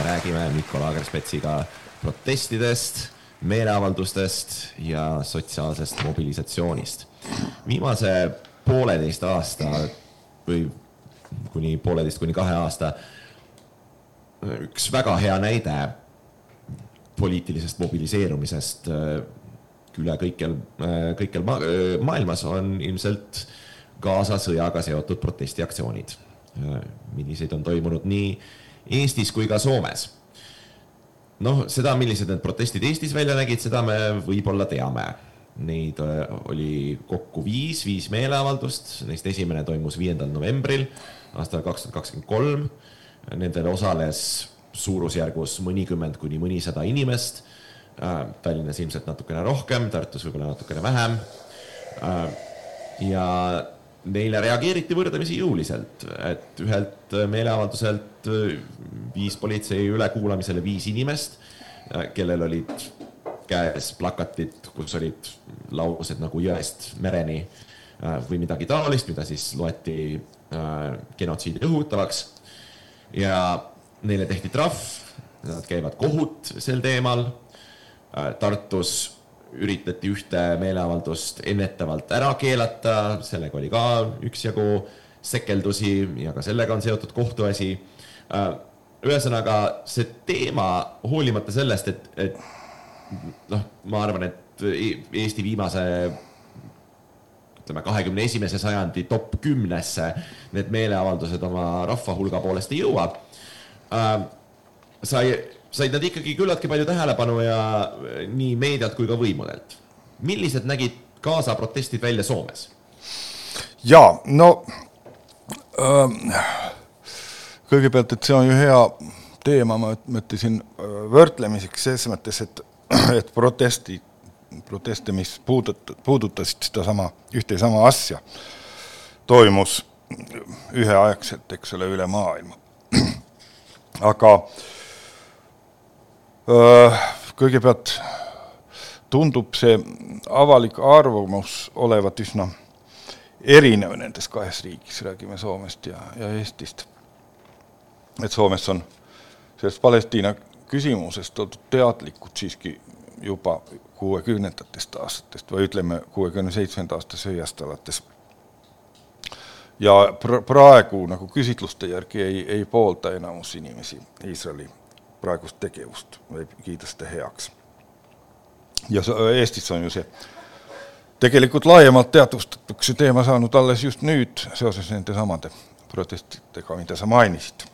[SPEAKER 2] räägime Mikko Lagerspetziga protestidest, meeleavaldustest ja sotsiaalsest mobilisatsioonist. Viimase pooleteist aasta või kuni pooleteist kuni kahe aasta üks väga hea näide poliitilisest mobiliseerumisest üle kõikjal, kõikjal ma maailmas on ilmselt Gaza sõjaga seotud protestiaktsioonid, milliseid on toimunud nii Eestis kui ka Soomes. Noh, seda, millised need protestid Eestis välja nägid, seda me võib-olla teame. Neid oli kokku viis, viis meeleavaldust, neist esimene toimus viiendal novembril aastal kaks tuhat kakskümmend kolm. Nendel osales suurusjärgus mõnikümmend kuni mõnisada inimest, Tallinnas ilmselt natukene rohkem, Tartus võib-olla natukene vähem. Ja neile reageeriti võrdlemisi jõuliselt, et ühelt meeleavalduselt viis politsei ülekuulamisele viis inimest, kellel olid käes plakatid, kus olid laused nagu jõest mereni või midagi taolist, mida siis loeti genotsiidi õhutavaks. Ja neile tehti trahv, nad käivad kohut sel teemal. Tartus üritati ühte meeleavaldust ennetavalt ära keelata, sellega oli ka üksjagu sekeldusi ja ka sellega on seotud kohtuasi. Ühesõnaga, see teema hoolimata sellest, et, et noh, ma arvan, et Eesti viimase ütleme, kahekümne esimese sajandi top kümnesse need meeleavaldused oma rahva hulga poolest ei jõua. Sai, said nad ikkagi küllaltki palju tähelepanu ja nii meedialt kui ka võimudelt. Millised nägid Gaza protestid välja Soomes?
[SPEAKER 3] Jaa, no äh, kõigepealt, et see on ju hea teema, ma mõtlesin võrdlemiseks selles mõttes, et, et protesti, proteste, mis puudut, puudutasid seda sama, ühte sama asja, toimus üheaegselt, eks ole, üle maailma. Aga öö, kõigepealt tundub see avalik arvamus olevat üsna erinev nendes kahes riigis, räägime Soomest ja, ja Eestist. Et Soomes on sellest Palestiina küsimusest olnud teadlikud siiski juba kuuekümnendatest aastatest või ütleme kuuekümne seitsmenda aasta sõjast alates. Ja praegu nagu küsitluste järgi ei, ei poolda enamus inimesi Iisraeli praegust tegevust või kiida seda heaks. Ja Eestis on ju see tegelikult laiemalt teadvustatakse teema saanud alles just nüüd seoses nende samade protestidega, mida sa mainisid.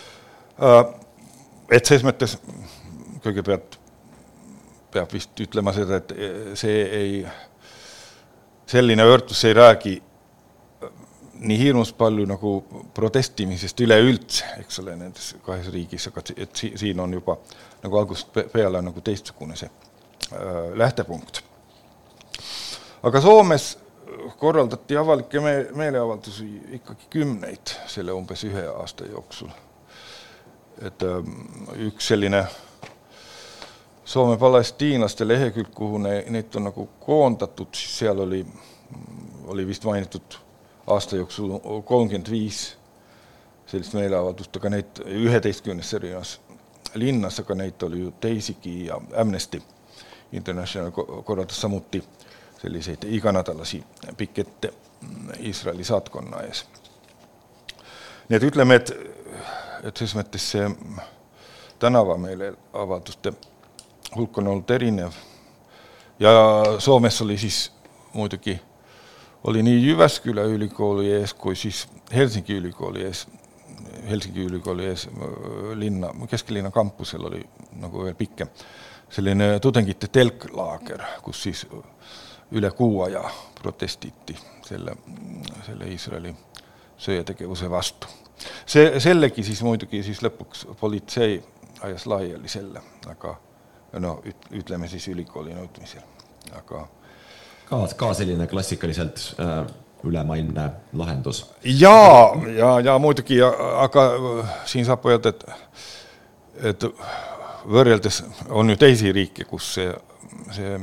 [SPEAKER 3] Et selles mõttes kõigepealt peab vist ütlema seda, et see ei, selline võrdlus ei räägi nii hirmus palju nagu protestimisest üleüldse, eks ole, nendes kahes riigis, aga et siin on juba nagu algusest peale nagu teistsugune see äh, lähtepunkt. Aga Soomes korraldati avalikke me meeleavaldusi ikkagi kümneid selle umbes ühe aasta jooksul. Et äh, üks selline Soome palestiinlaste lehekülg, kuhu ne, neid on nagu koondatud, siis seal oli, oli vist mainitud aasta jooksul kolmkümmend viis sellist meeleavaldust, aga neid üheteistkümnes erinevas linnas, aga neid oli ju teisigi ja Amnesty International korraldas samuti selliseid iganädalasi pikette Iisraeli saatkonna ees. Nii et ütleme, et, et selles mõttes see tänava meeleavalduste hulk on olnud erinev ja Soomes oli siis muidugi oli nii Jyväskylä ülikooli ees kui siis Helsingi ülikooli ees, Helsingi ülikooli ees linna, keskilinna kampusel oli nagu veel pikem selline tudengite telklaager, kus siis üle kuu aja protestiti selle, selle Iisraeli sõjategevuse vastu. See, sellegi siis muidugi siis lõpuks politsei ajas laiali selle, aga no, ütleme siis ülikooli nõudmisel, aga
[SPEAKER 2] Ka, ka selline klassikaliselt äh, ülemaailmne lahendus.
[SPEAKER 3] Jaa, ja, ja muidugi, aga siin saab öelda, et, et võrreldes on ju teisi riike, kus see, see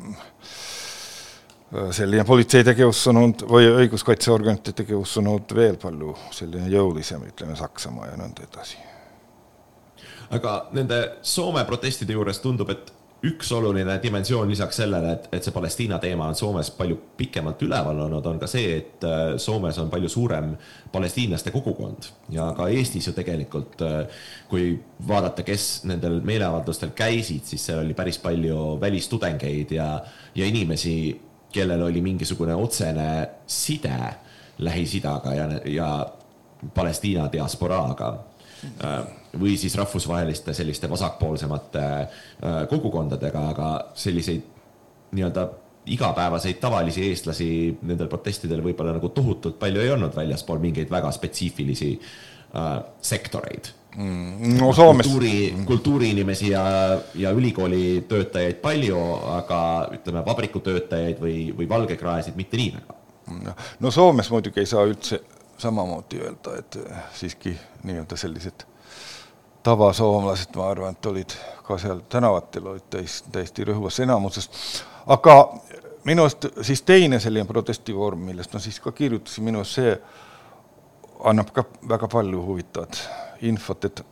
[SPEAKER 3] selline politsei tegevus on olnud, või õiguskaitseorganite tegevus on olnud veel palju selline jõulisem, ütleme Saksamaa ja nõnda edasi.
[SPEAKER 2] aga nende Soome protestide juures tundub, et üks oluline dimensioon lisaks sellele, et, et see Palestiina teema on Soomes palju pikemalt üleval olnud, on ka see, et Soomes on palju suurem palestiinlaste kogukond ja ka Eestis ju tegelikult, kui vaadata, kes nendel meeleavaldustel käisid, siis seal oli päris palju välistudengeid ja, ja inimesi, kellel oli mingisugune otsene side Lähis-Idaga ja, ja Palestiina diasporaaga või siis rahvusvaheliste selliste vasakpoolsemate kogukondadega, aga selliseid nii-öelda igapäevaseid tavalisi eestlasi nendel protestidel võib-olla nagu tohutult palju ei olnud väljaspool mingeid väga spetsiifilisi äh, sektoreid.
[SPEAKER 3] Mm, no Soomes...
[SPEAKER 2] Kultuuri, kultuuriinimesi ja, ja ülikooli töötajaid palju, aga ütleme vabrikutöötajaid või, või valgekraesid mitte nii väga.
[SPEAKER 3] No Soomes muidugi ei saa üldse samamoodi öelda, et siiski nii-öelda sellised tavasoomlased, ma arvan, et olid ka seal tänavatel, olid täiesti, täiesti rõhuvas enamuses. Aga minust siis teine selline protestivorm, millest ma siis ka kirjutasin, minust see annab ka väga palju huvitavat infot, et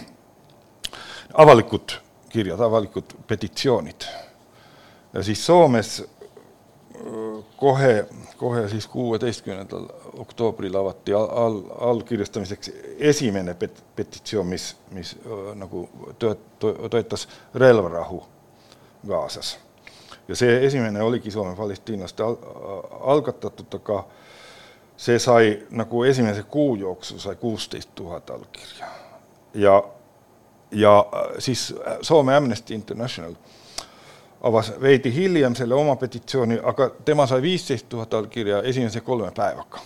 [SPEAKER 3] avalikud kirjad, avalikud petitsioonid. Ja siis Soomes kohe, kohe siis kuueteistkümnendal oktoobril avati all, allkirjastamiseks esimene pet, petitsioon, mis, mis nagu toetas relvarahu Gazas. Ja see esimene oligi Soome palestiinlaste al, algatatud, aga see sai nagu esimese kuu jooksul sai kuusteist tuhat allkirja. Ja, ja siis Soome Amnesty International avas veidi hiljem selle oma petitsiooni, aga tema sai viisteist tuhat allkirja esimese kolme päevaga.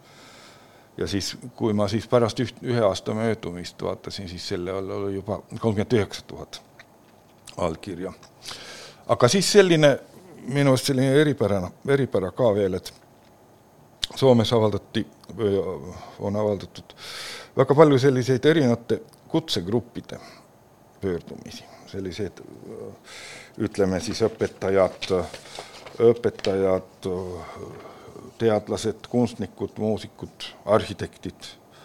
[SPEAKER 3] Ja siis, kui ma siis pärast üht, ühe aasta möödumist vaatasin, siis selle oli juba kolmkümmend üheksa tuhat allkirja. Aga siis selline, minu arust selline eripära, eripära ka veel, et Soomes avaldati, on avaldatud väga palju selliseid erinevate kutsegruppide pöördumisi. Selliseid, ütleme siis õpetajad, õpetajad, teadlased, kunstnikud, muusikud, arhitektid,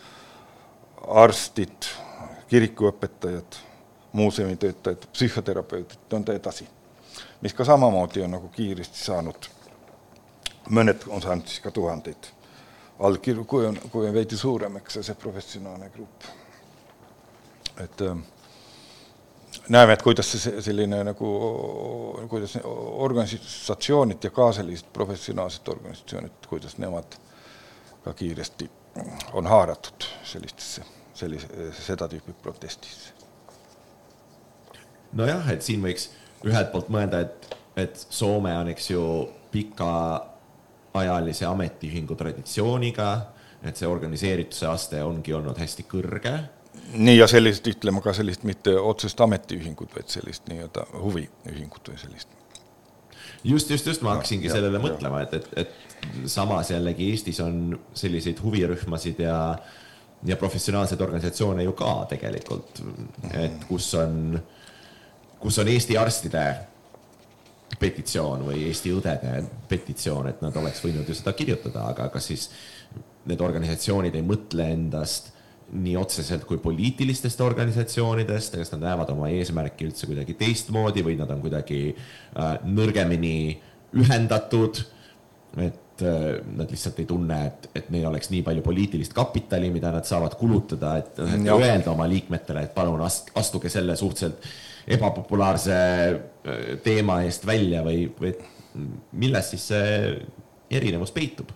[SPEAKER 3] arstid, kirikuõpetajad, muuseumitöötajad, psühhoterapeutid, on ta edasi. Mis ka samamoodi on nagu kiiresti saanud, mõned on saanud siis ka tuhandeid allkirju, kui on, kui on veidi suurem, eks see professionaalne grupp. Et näeme, et kuidas see selline nagu, kuidas organisatsioonid ja ka sellised professionaalsed organisatsioonid, kuidas nemad ka kiiresti on haaratud sellistesse, sellise, seda tüüpi protestisse.
[SPEAKER 2] No jah, et siin võiks ühelt poolt mõelda, et, et Soome on eks ju pika ajalise ametiühingu traditsiooniga, et see organiseerituse aste ongi olnud hästi kõrge.
[SPEAKER 3] Nii ja sellist, ütleme ka sellist mitte otsest ametiühingut, vaid sellist nii-öelda huviühingut või sellist.
[SPEAKER 2] Just, just, just ma hakkasingi ja, sellele ja. mõtlema, et, et, et samas jällegi Eestis on selliseid huvirühmasid ja, ja professionaalseid organisatsioone ju ka tegelikult, et kus on, kus on Eesti arstide petitsioon või Eesti õdede petitsioon, et nad oleks võinud ju seda kirjutada, aga kas siis need organisatsioonid ei mõtle endast nii otseselt kui poliitilistest organisatsioonidest, kas nad näevad oma eesmärki üldse kuidagi teistmoodi või nad on kuidagi äh, nõrgemini ühendatud, et äh, nad lihtsalt ei tunne, et, et neil oleks nii palju poliitilist kapitali, mida nad saavad kulutada, et, et öelda oma liikmetele, et palun astuge selle suhteliselt ebapopulaarse teema eest välja või, või milles siis see erinevus peitub?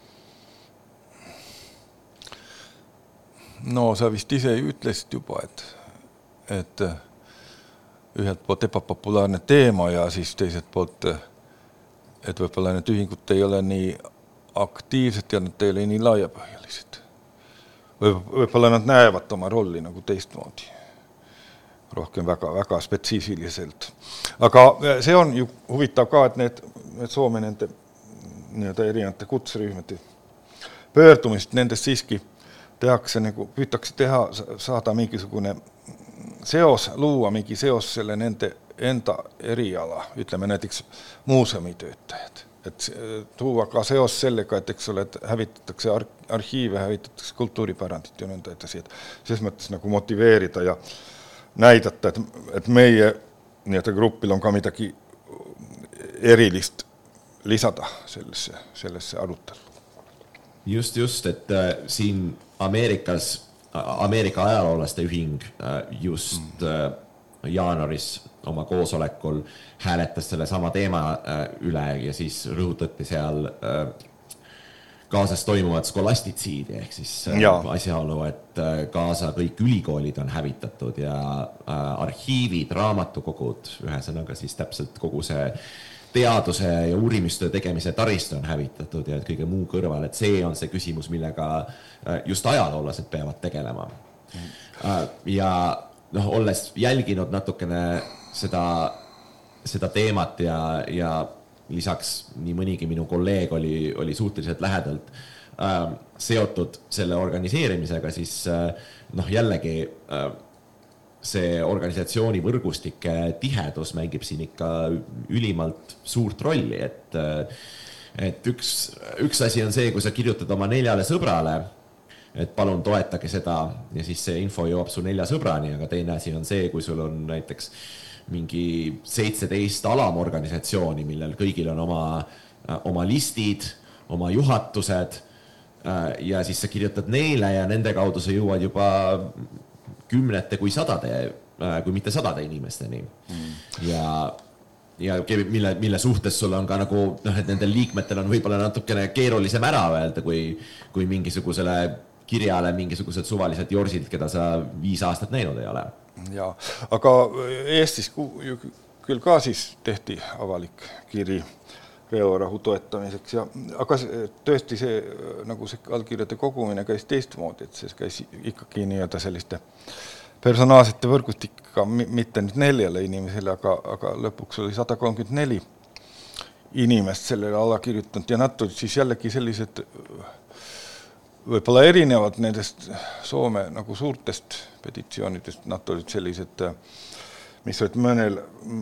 [SPEAKER 3] No sa vist ise ütlesid juba, et, et ühelt poolt ebapopulaarne teema ja siis teiselt poolt, et võib-olla need ühingud ei ole nii aktiivsed ja nad ei ole nii laiapõhjalised. Võib-olla nad näevad oma rolli nagu teistmoodi, rohkem väga, väga spetsiifiliselt. Aga see on ju huvitav ka, et need, need Soome nende nii-öelda erinevate kutserühmade pöördumist nendest siiski tehakse, nagu püütakse teha, saada mingisugune seos, luua mingi seos selle nende enda eriala, ütleme näiteks muuseumitöötajad. Et tuua ka seos sellega, et eks ole, et hävitatakse ar- arhiive, hävitatakse kultuuripärandit ja nõnda edasi. Et selles mõttes nagu motiveerida ja näidata, et, et meie nii-öelda grupil on ka midagi erilist lisada sellesse, sellesse arutelu.
[SPEAKER 2] Just, just, et äh, siin Ameerikas, Ameerika ajaloolaste ühing äh, just äh, jaanuaris oma koosolekul hääletas selle sama teema äh, üle ja siis rõhutati seal äh, Gazas toimuvad skolastitsiidi ehk siis äh, asjaolu, et äh, Gaza kõik ülikoolid on hävitatud ja äh, arhiivid, raamatukogud, ühesõnaga siis täpselt kogu see teaduse ja uurimistöö tegemise taristu on hävitatud ja et kõige muu kõrval, et see on see küsimus, millega äh, just ajaloolased peavad tegelema. Äh, ja noh, olles jälginud natukene seda, seda teemat ja, ja lisaks nii mõnigi minu kolleeg oli, oli suhteliselt lähedalt äh, seotud selle organiseerimisega, siis äh, noh, jällegi äh, see organisatsiooni võrgustike tihedus mängib siin ikka ülimalt suurt rolli, et, äh, et üks, üks asi on see, kui sa kirjutad oma neljale sõbrale, et palun toetage seda ja siis see info jõuab su nelja sõbrani, aga teine asi on see, kui sul on näiteks mingi seitseteist alamorganisatsiooni, millel kõigil on oma, oma listid, oma juhatused ja siis sa kirjutad neile ja nende kaudu sa jõuad juba kümnete kui sadade, kui mitte sadade inimesteni. Mm. Ja, ja mille, mille suhtes sul on ka nagu, noh, et nendel liikmetel on võibolla natukene keerulisem ära öelda, kui, kui mingisugusele kirjale mingisugused suvalised jorsid, keda sa viis aastat näinud ei ole.
[SPEAKER 3] Ja, aga Eestis küll ka siis tehti avalik kiri relvarahu toetamiseks, ja, aga tõesti see, nagu see allkirjade kogumine käis teistmoodi, et see käis ikkagi nii-öelda selliste personaalsete võrgustikega, mitte nüüd neljale inimesele, aga, aga lõpuks oli sada kolmkümmend neli inimest sellele alla kirjutanud ja nad olid siis jällegi sellised võib-olla erinevad nendest Soome nagu suurtest petitsioonidest, nad olid sellised, mis olid mõnel,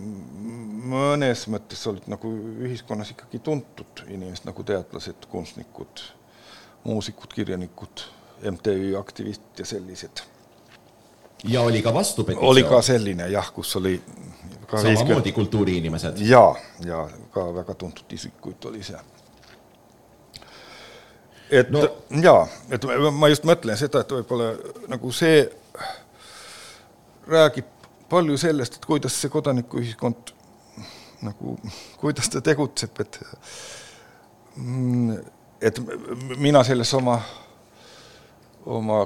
[SPEAKER 3] mõnes mõttes olid nagu ühiskonnas ikkagi tuntud inimesed, nagu teadlased, kunstnikud, muusikud, kirjanikud, M T Ü aktivist ja sellised.
[SPEAKER 2] Ja oli ka vastu petitsioon?
[SPEAKER 3] Oli ka selline, jah, kus oli ka
[SPEAKER 2] samamoodi kultuuri inimesed?
[SPEAKER 3] Ja, ja ka väga tuntud isikuid oli see. Et, no. jaa, et ma just mõtlen seda, et võib-olla nagu see räägib palju sellest, et kuidas see kodanikuühiskond nagu, kuidas ta tegutseb, et, et mina selles oma, oma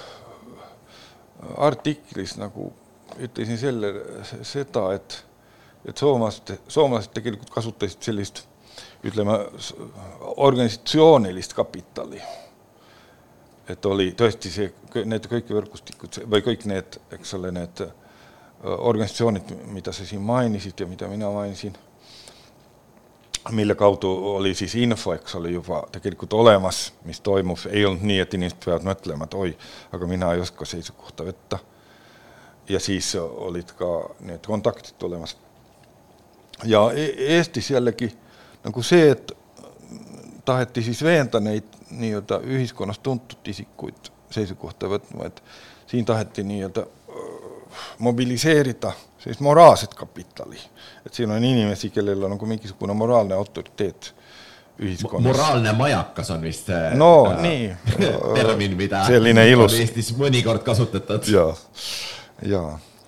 [SPEAKER 3] artiklis nagu ütlesin selle, seda, et, et soomlased, soomlased tegelikult kasutasid sellist ütleme, organisatsioonilist kapitali. Et oli tõesti see, need kõik võrgustikud või kõik need, eks ole, need organisatsioonid, mida sa siin mainisid ja mida mina mainisin, mille kaudu oli siis info, eks oli juba tegelikult olemas, mis toimub. Ei olnud nii, et inimesed peavad mõtlema, et oi, aga mina ei oska seisukohta võtta. Ja siis olid ka need kontaktid olemas. Ja Eestis jällegi nagu see, et taheti siis veenda neid nii-öelda ühiskonnas tuntud isikuid seisukohta võtma, et siin taheti nii-öelda mobiliseerida siis moraalset kapitali. Et siin on inimesi, kellel on nagu mingisugune moraalne autoriteet ühiskonnas.
[SPEAKER 2] Moraalne majakas on vist
[SPEAKER 3] no, äh, nii.
[SPEAKER 2] termin, mida
[SPEAKER 3] ilus.
[SPEAKER 2] on Eestis mõnikord kasutatud.
[SPEAKER 3] Ja, ja.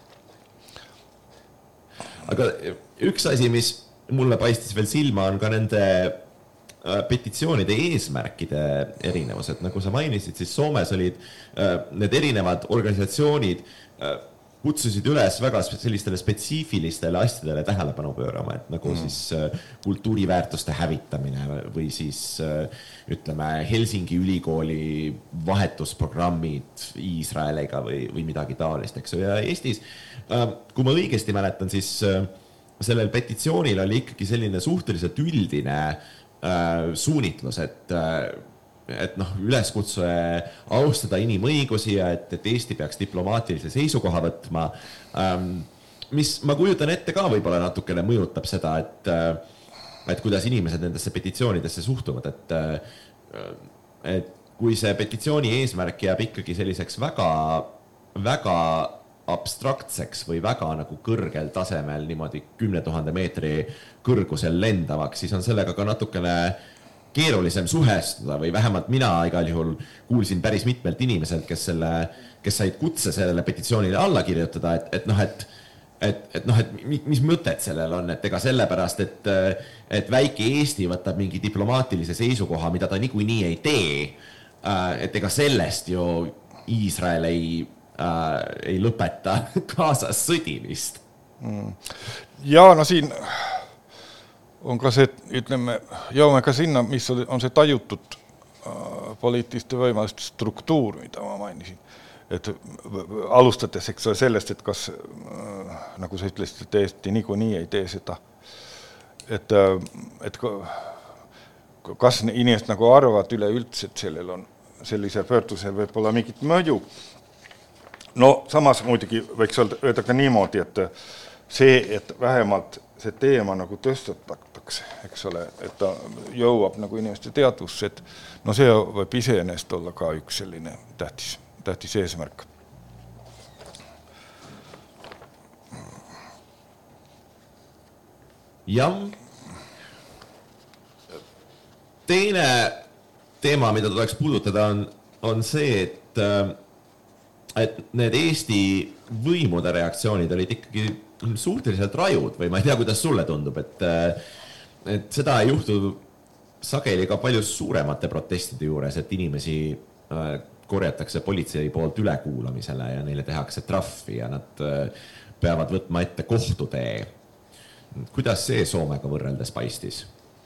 [SPEAKER 2] Aga üks asi, mis mulle paistis veel silma, on ka nende petitsioonide eesmärkide erinevused. Nagu sa mainisid, siis Soomes olid need erinevad organisatsioonid kutsusid üles väga sellistele spetsiifilistele asjadele tähelepanu pöörama, et nagu mm. siis kultuuriväärtuste hävitamine või siis ütleme Helsingi ülikooli vahetusprogrammid Iisraeliga või, või midagi taolist, eks. Ja Eestis, kui ma õigesti mäletan, siis sellel petitsioonil oli ikkagi selline suhteliselt üldine suunitlus, et et noh, üleskutse austada inimõigusi ja et, et Eesti peaks diplomaatilise seisukoha võtma, mis ma kujutan ette ka võib-olla natukene mõjutab seda, et, et kuidas inimesed nendesse petitsioonidesse suhtuvad, et, et kui see petitsiooni eesmärk jääb ikkagi selliseks väga, väga abstraktseks või väga nagu kõrgel tasemel niimoodi kümne tuhande meetri kõrgusel lendavaks, siis on sellega ka natukene keerulisem suhestuda või vähemalt mina igal juhul kuulsin päris mitmelt inimeselt, kes, selle, kes said kutse sellele petitsioonile alla kirjutada, et, et noh, et et, et noh, et mis mõtted sellel on, et ega sellepärast, et, et väike Eesti võtab mingi diplomaatilise seisukoha, mida ta niikuinii ei tee, et ega sellest ju Iisrael ei, äh, ei lõpeta kaasas sõdimist.
[SPEAKER 3] Ja no siin on ka see, ütleme, jõuame ka sinna, mis on see tajutud poliitiliste võimaluste struktuur, mida ma mainisin. Et alustades eks sellest, et kas, nagu sa ütlesid, et Eesti niikuinii ei tee seda, et, et kas inimesed nagu arvavad üleüldse, et sellel on sellise pöördusel võib olla mingit mõju. No samas muidugi võiks öelda ka niimoodi, et see, et vähemalt see teema nagu tõstatatakse, eks ole, et ta jõuab nagu inimeste teadvusse, et no see võib iseenesest olla ka üks selline tähtis tähtis eesmärk.
[SPEAKER 2] Ja teine teema, mida tuleks puudutada, on, on see, et, et need Eesti võimude reaktsioonid olid ikkagi suhteliselt rajud või ma ei tea, kuidas sulle tundub, et, et seda ei juhtu sageli ka palju suuremate protestide juures, et inimesi korjatakse politsei poolt ülekuulamisele ja neile tehakse trahvi ja nad peavad võtma ette kohtutee. Kuidas see Soomega võrreldes paistis?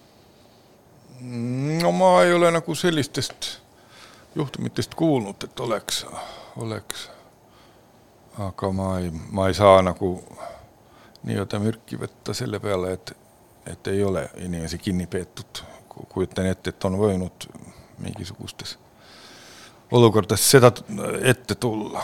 [SPEAKER 3] No ma ei ole nagu sellistest juhtumitest kuulnud, et oleks, oleks. Aga ma ei, ma ei saa nagu nii-öelda mürki võtta selle peale, et, et ei ole inimesi kinni peetud. Kujutan ette, et on võinud mingisugustes olukordades seda ette tulla.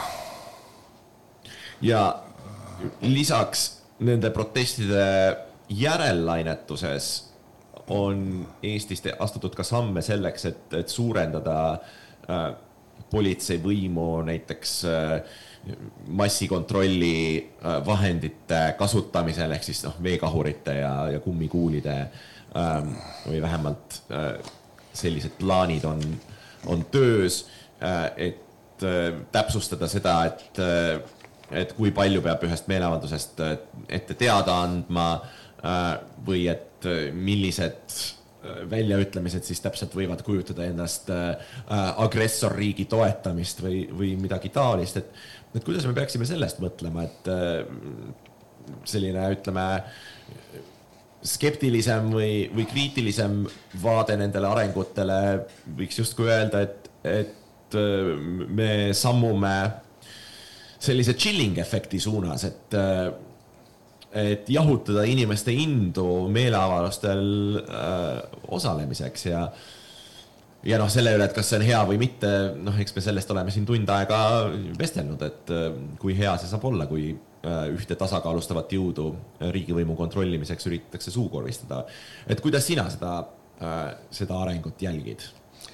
[SPEAKER 2] Ja lisaks nende protestide järellainetuses on Eestis astutud ka samme selleks, et, et suurendada äh, politsei võimu näiteks äh, massikontrolli äh, vahendite kasutamisel, ehk siis no, veekahurite ja, ja kummikuulide äh, või vähemalt äh, sellised plaanid on, on töös. Et täpsustada seda, et, et kui palju peab ühest meeleavaldusest ette teada andma või et millised väljaütlemised siis täpselt võivad kujutada endast agressorriigi toetamist või, või midagi taolist. Et, et kuidas me peaksime sellest mõtlema, et selline, ütleme, skeptilisem või, või kriitilisem vaade nendele arengutele võiks justkui öelda, et, et me sammume sellise chilling efekti suunas, et, et jahutada inimeste indu meeleavaldustel osalemiseks ja, ja noh, selle üle, et kas see on hea või mitte, noh, eks me sellest oleme siin tund aega vestelnud, et kui hea see saab olla, kui ühte tasakaalustavat jõudu riigivõimu kontrollimiseks üritatakse suukorvistada. Et kuidas sina seda, seda arengut jälgid?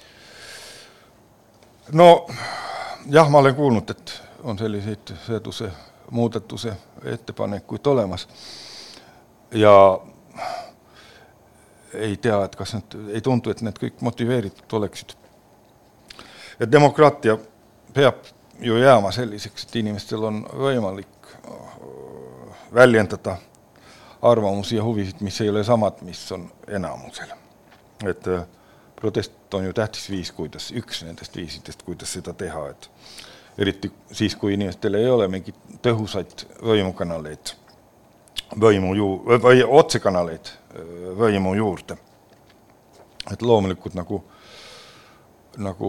[SPEAKER 3] No jah, ma olen kuulnud, et on selliseid seaduse muudatuse ettepanekuid olemas ja ei tea, et kas need, ei tundu, et need kõik motiveeritud oleksid. Et demokraatia peab ju jääma selliseks, et inimestel on võimalik väljendada arvamusi ja huvisid, mis ei ole samad, mis on enamusel. Et protest on ju tähtis viis, kuidas, üks nendest viisidest, kuidas seda teha, et eriti siis, kui inimestel ei ole mingit tõhusaid võimukanaleid, võimu ju, või otsekanaleid võimu juurde. Et loomulikult nagu, nagu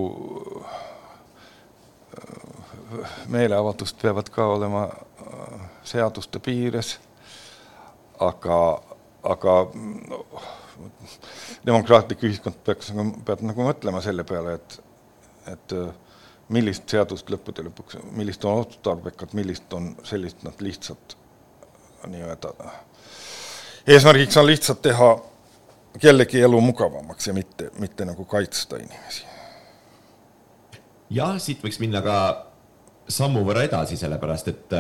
[SPEAKER 3] meeleavaldust peavad ka olema seaduste piires, aga, aga no, demokraatlik ühiskond peaks, peab nagu mõtlema selle peale, et, et millist seadust lõppude lõpuks, millist on otstarbekad, millist on sellist nad lihtsalt nii-öelda. Eesmärgiks on lihtsalt teha kellegi elu mugavamaks ja mitte, mitte nagu kaitsta inimesi.
[SPEAKER 2] Ja siit võiks minna ka sammu võrra edasi, sellepärast et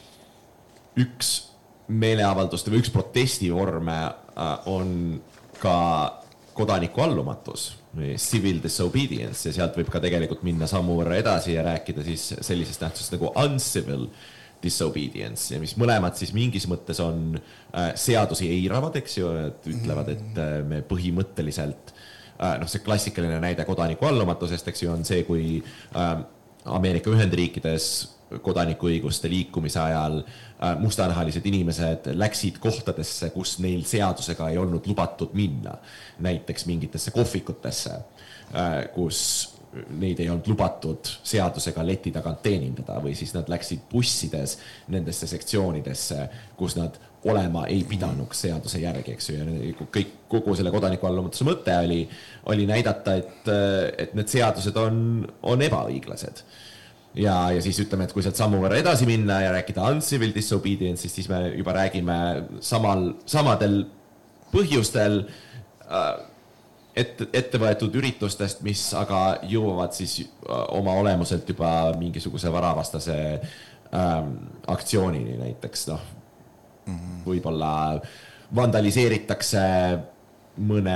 [SPEAKER 2] üks meeleavalduste või üks protestivorme on ka kodaniku allumatus, civil disobedience, ja sealt võib ka tegelikult minna sammu võrra edasi ja rääkida siis sellisest nähtusest nagu uncivil disobedience, ja mis mõlemad siis mingis mõttes on äh, seadusi eiravad, eks ju, et ütlevad, et äh, me põhimõtteliselt, äh, noh, see klassikaline näide kodaniku allumatusest, eks ju, on see, kui äh, Ameerika Ühendriikides kodanikuõiguste liikumise ajal äh, mustanahalised inimesed läksid kohtadesse, kus neil seadusega ei olnud lubatud minna, näiteks mingitesse kohvikutesse, äh, kus neid ei olnud lubatud seadusega leti tagant teenindada, või siis nad läksid bussides nendesse sektsioonidesse, kus nad olema ei pidanuks seaduse järgi, eks ju, ja kõik, kogu selle kodaniku allumatuse mõte oli, oli näidata, et, et need seadused on, on ebaõiglased. Ja, ja siis ütleme, et kui sealt sammu võrra edasi minna ja rääkida uncivil disobedience, siis me juba räägime samal, samadel põhjustel äh, Et, ette võetud üritustest, mis aga jõuavad siis oma olemuselt juba mingisuguse varavastase ähm, aktsioonini, näiteks noh, mm-hmm. võib-olla vandaliseeritakse mõne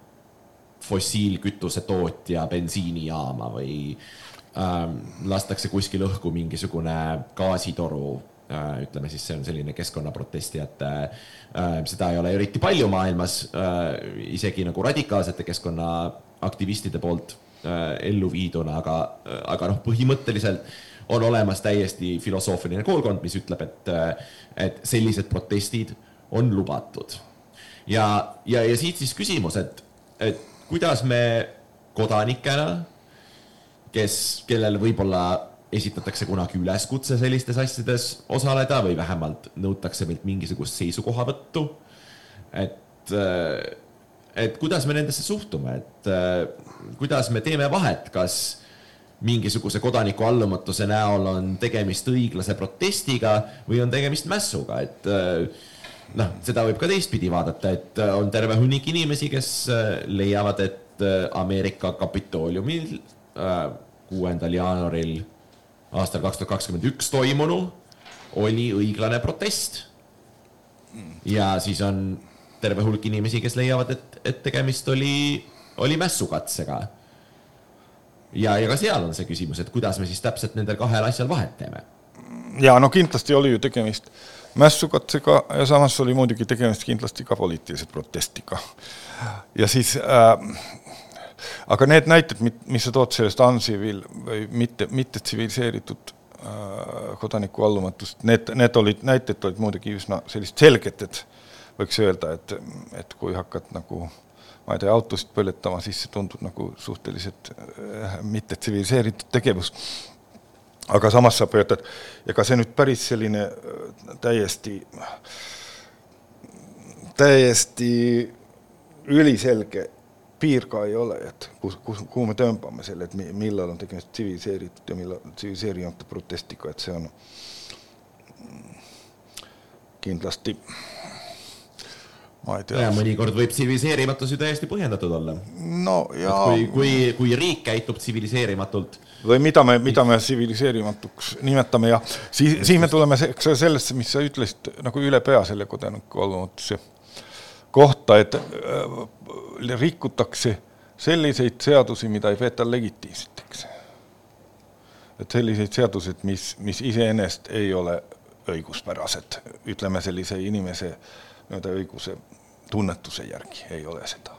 [SPEAKER 2] fossiilkütuse tootja bensiinijaama või ähm, lastakse kuskil õhku mingisugune gaasitoru. Ütleme siis, see on selline keskkonnaprotestijate, seda ei ole eriti palju maailmas, isegi nagu radikaalsete keskkonnaaktivistide poolt ellu viiduna, aga, aga noh, põhimõtteliselt on olemas täiesti filosoofiline koolkond, mis ütleb, et, et sellised protestid on lubatud. Ja, ja, ja siit siis küsimus, et, et kuidas me kodanikena, kes, kellel võib-olla esitatakse kunagi üleskutse sellistes asjades osaleda või vähemalt nõutakse meilt mingisugust seisukohavõttu, et, et kuidas me nendesse suhtume, et kuidas me teeme vahet, kas mingisuguse kodaniku allumatuse näol on tegemist õiglase protestiga või on tegemist mässuga, et noh, seda võib ka teistpidi vaadata, et on terve hunnik inimesi, kes leiavad, et Ameerika Kapitooliumil kuuendal jaanuaril aastal kaks tuhat kakskümmend üks toimunu oli õiglane protest. Ja siis on terve hulk inimesi, kes leiavad, et, et tegemist oli, oli mässukatsega. Ja, ja ka seal on see küsimus, et kuidas me siis täpselt nendel kahel asjal vahet teeme.
[SPEAKER 3] Ja no kindlasti oli ju tegemist mässukatsega ja samas oli muidugi tegemist kindlasti ka poliitilise protestiga. Ja siis... Äh, Aga need näited, mis sa tood sellest uncivil või mitte, mitte tsiviliseeritud äh, kodaniku allumatust, need, need olid, näited olid muidugi üsna sellist selget, et võiks öelda, et, et kui hakkad nagu, ma ei tea, autost põletama, siis see tundub nagu suhteliselt äh, mitte tsiviliseeritud tegevus. Aga samas saab öelda, et ega see nüüd päris selline äh, täiesti, täiesti üliselge piir ka ei ole, et kuhu me tõmbame selle, et millal on tegemist tsiviliseeritud ja millal tsiviliseerimata protestiga, et see on kindlasti, ma ei tea.
[SPEAKER 2] Ja mõnikord võib tsiviliseerimatus ju täiesti põhjendatud olla.
[SPEAKER 3] No ja...
[SPEAKER 2] Kui, kui, kui riik käitub tsiviliseerimatult.
[SPEAKER 3] Või mida me, mida me tsiviliseerimatuks nimetame ja siis, siis me tuleme sellesse, mis sa ütlesid nagu üle pea selle kodaniku allumatuse kohta, et rikutakse selliseid seadusi, mida ei peeta legitiimseteks. Et selliseid seadused, mis, mis iseenest ei ole õiguspärased, ütleme sellise inimese õiguse tunnetuse järgi, ei ole seda.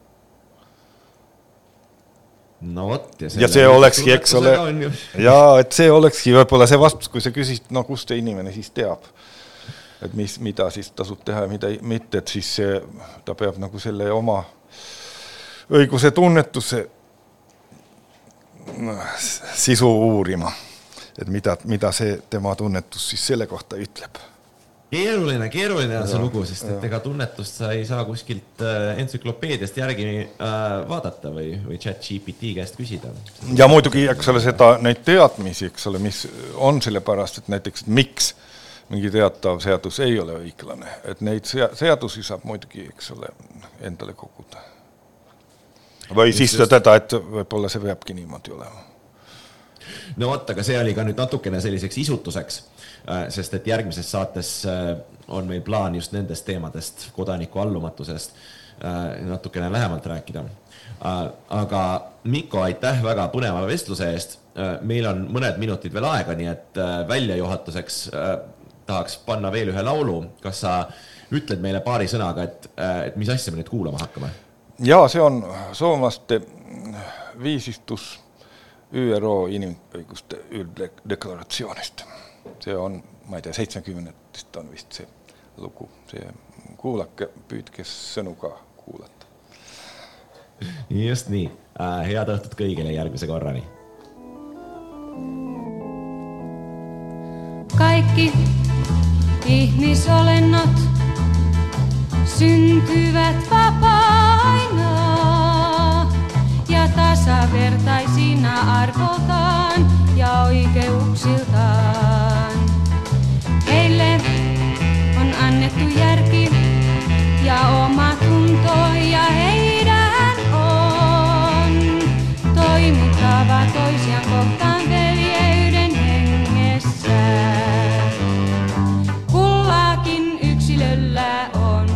[SPEAKER 2] No võt, ja,
[SPEAKER 3] ja see olekski, eks ole, ja et see olekski võib-olla see vastus, kui sa küsid, no kust see inimene siis teab, et mis, mida siis tasub teha ja mida mitte, et siis see, ta peab nagu selle oma õiguse tunnetuse sisu uurima, et mida, mida see tema tunnetus siis selle kohta ütleb.
[SPEAKER 2] Keeruline, keeruline on see lugu, sest et ega tunnetust sa ei saa kuskilt entsüklopeediast järgi vaadata või, või chat G P T käest küsida.
[SPEAKER 3] Ja muidugi, eks ole, seda, neid teadmisi, eks ole, mis on selle pärast, et näiteks, et miks mingi teatav seadus ei ole õiglane, et neid seadusi saab muidugi, eks ole, endale koguda. Või siis just... teda, et võib-olla see peabki niimoodi olema.
[SPEAKER 2] no vot, aga see oli ka nüüd natukene selliseks isutuseks, sest et järgmises saates on meil plaan just nendest teemadest, kodaniku allumatusest natukene lähemalt rääkida. Aga Mikko, aitäh väga põneva vestluse eest. Meil on mõned minutid veel aega, nii et väljajuhatuseks tahaks panna veel ühe laulu. Kas sa ütled meile paari sõnaga, et, et mis asja me nüüd kuulama hakkame?
[SPEAKER 3] Jaa, see on soomlaste viisistus Ü R O inimõiguste ülddeklaratsioonist. See on, ma ei tea, seitsmekümnendast on vist see lugu. See kuulake, püüdke sõnu ka kuulata.
[SPEAKER 2] Just nii. Head õhtut kõigile järgmise korrani.
[SPEAKER 4] Kaikki ihmisolennot syntyvät vapaina ja tasavertaisina arvoltaan ja oikeuksiltaan. Heille on annettu järki ja oma tunto ja heidän on toimittava toisiaan kohtaan veljeyden hengessä. Kullakin yksilöllä on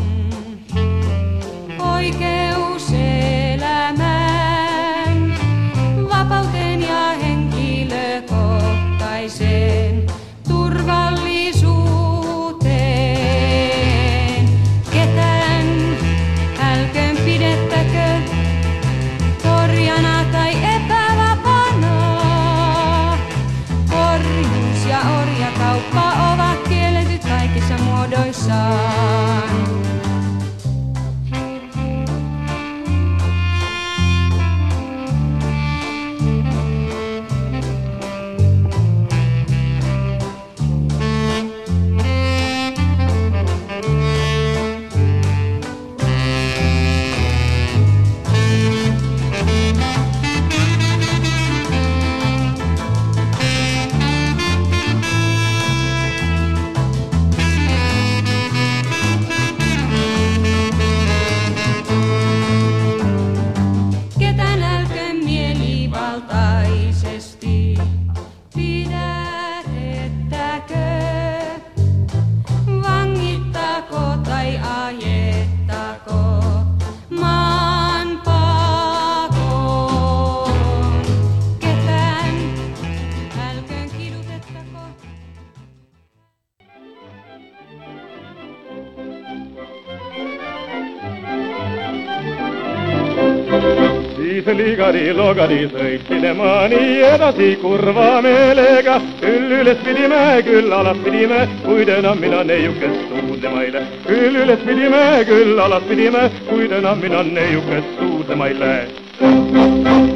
[SPEAKER 4] oikeus elämään, vapauteen ja henkilökohtaiseen turvallisuuteen. Ketään älköön pidettäkö torjana tai epävapana. Orjuus ja orjakauppa ovat kielletyt kaikissa muodoissaan.
[SPEAKER 1] Ligadi logadi sõitsidemaani edasi kurva meelega. Küll üles pidime, küll alas pidime, kuid enam mina neiukest suudlemaile. Küll üles pidime, küll alas pidime, kuid enam mina neiukest suudlemaile.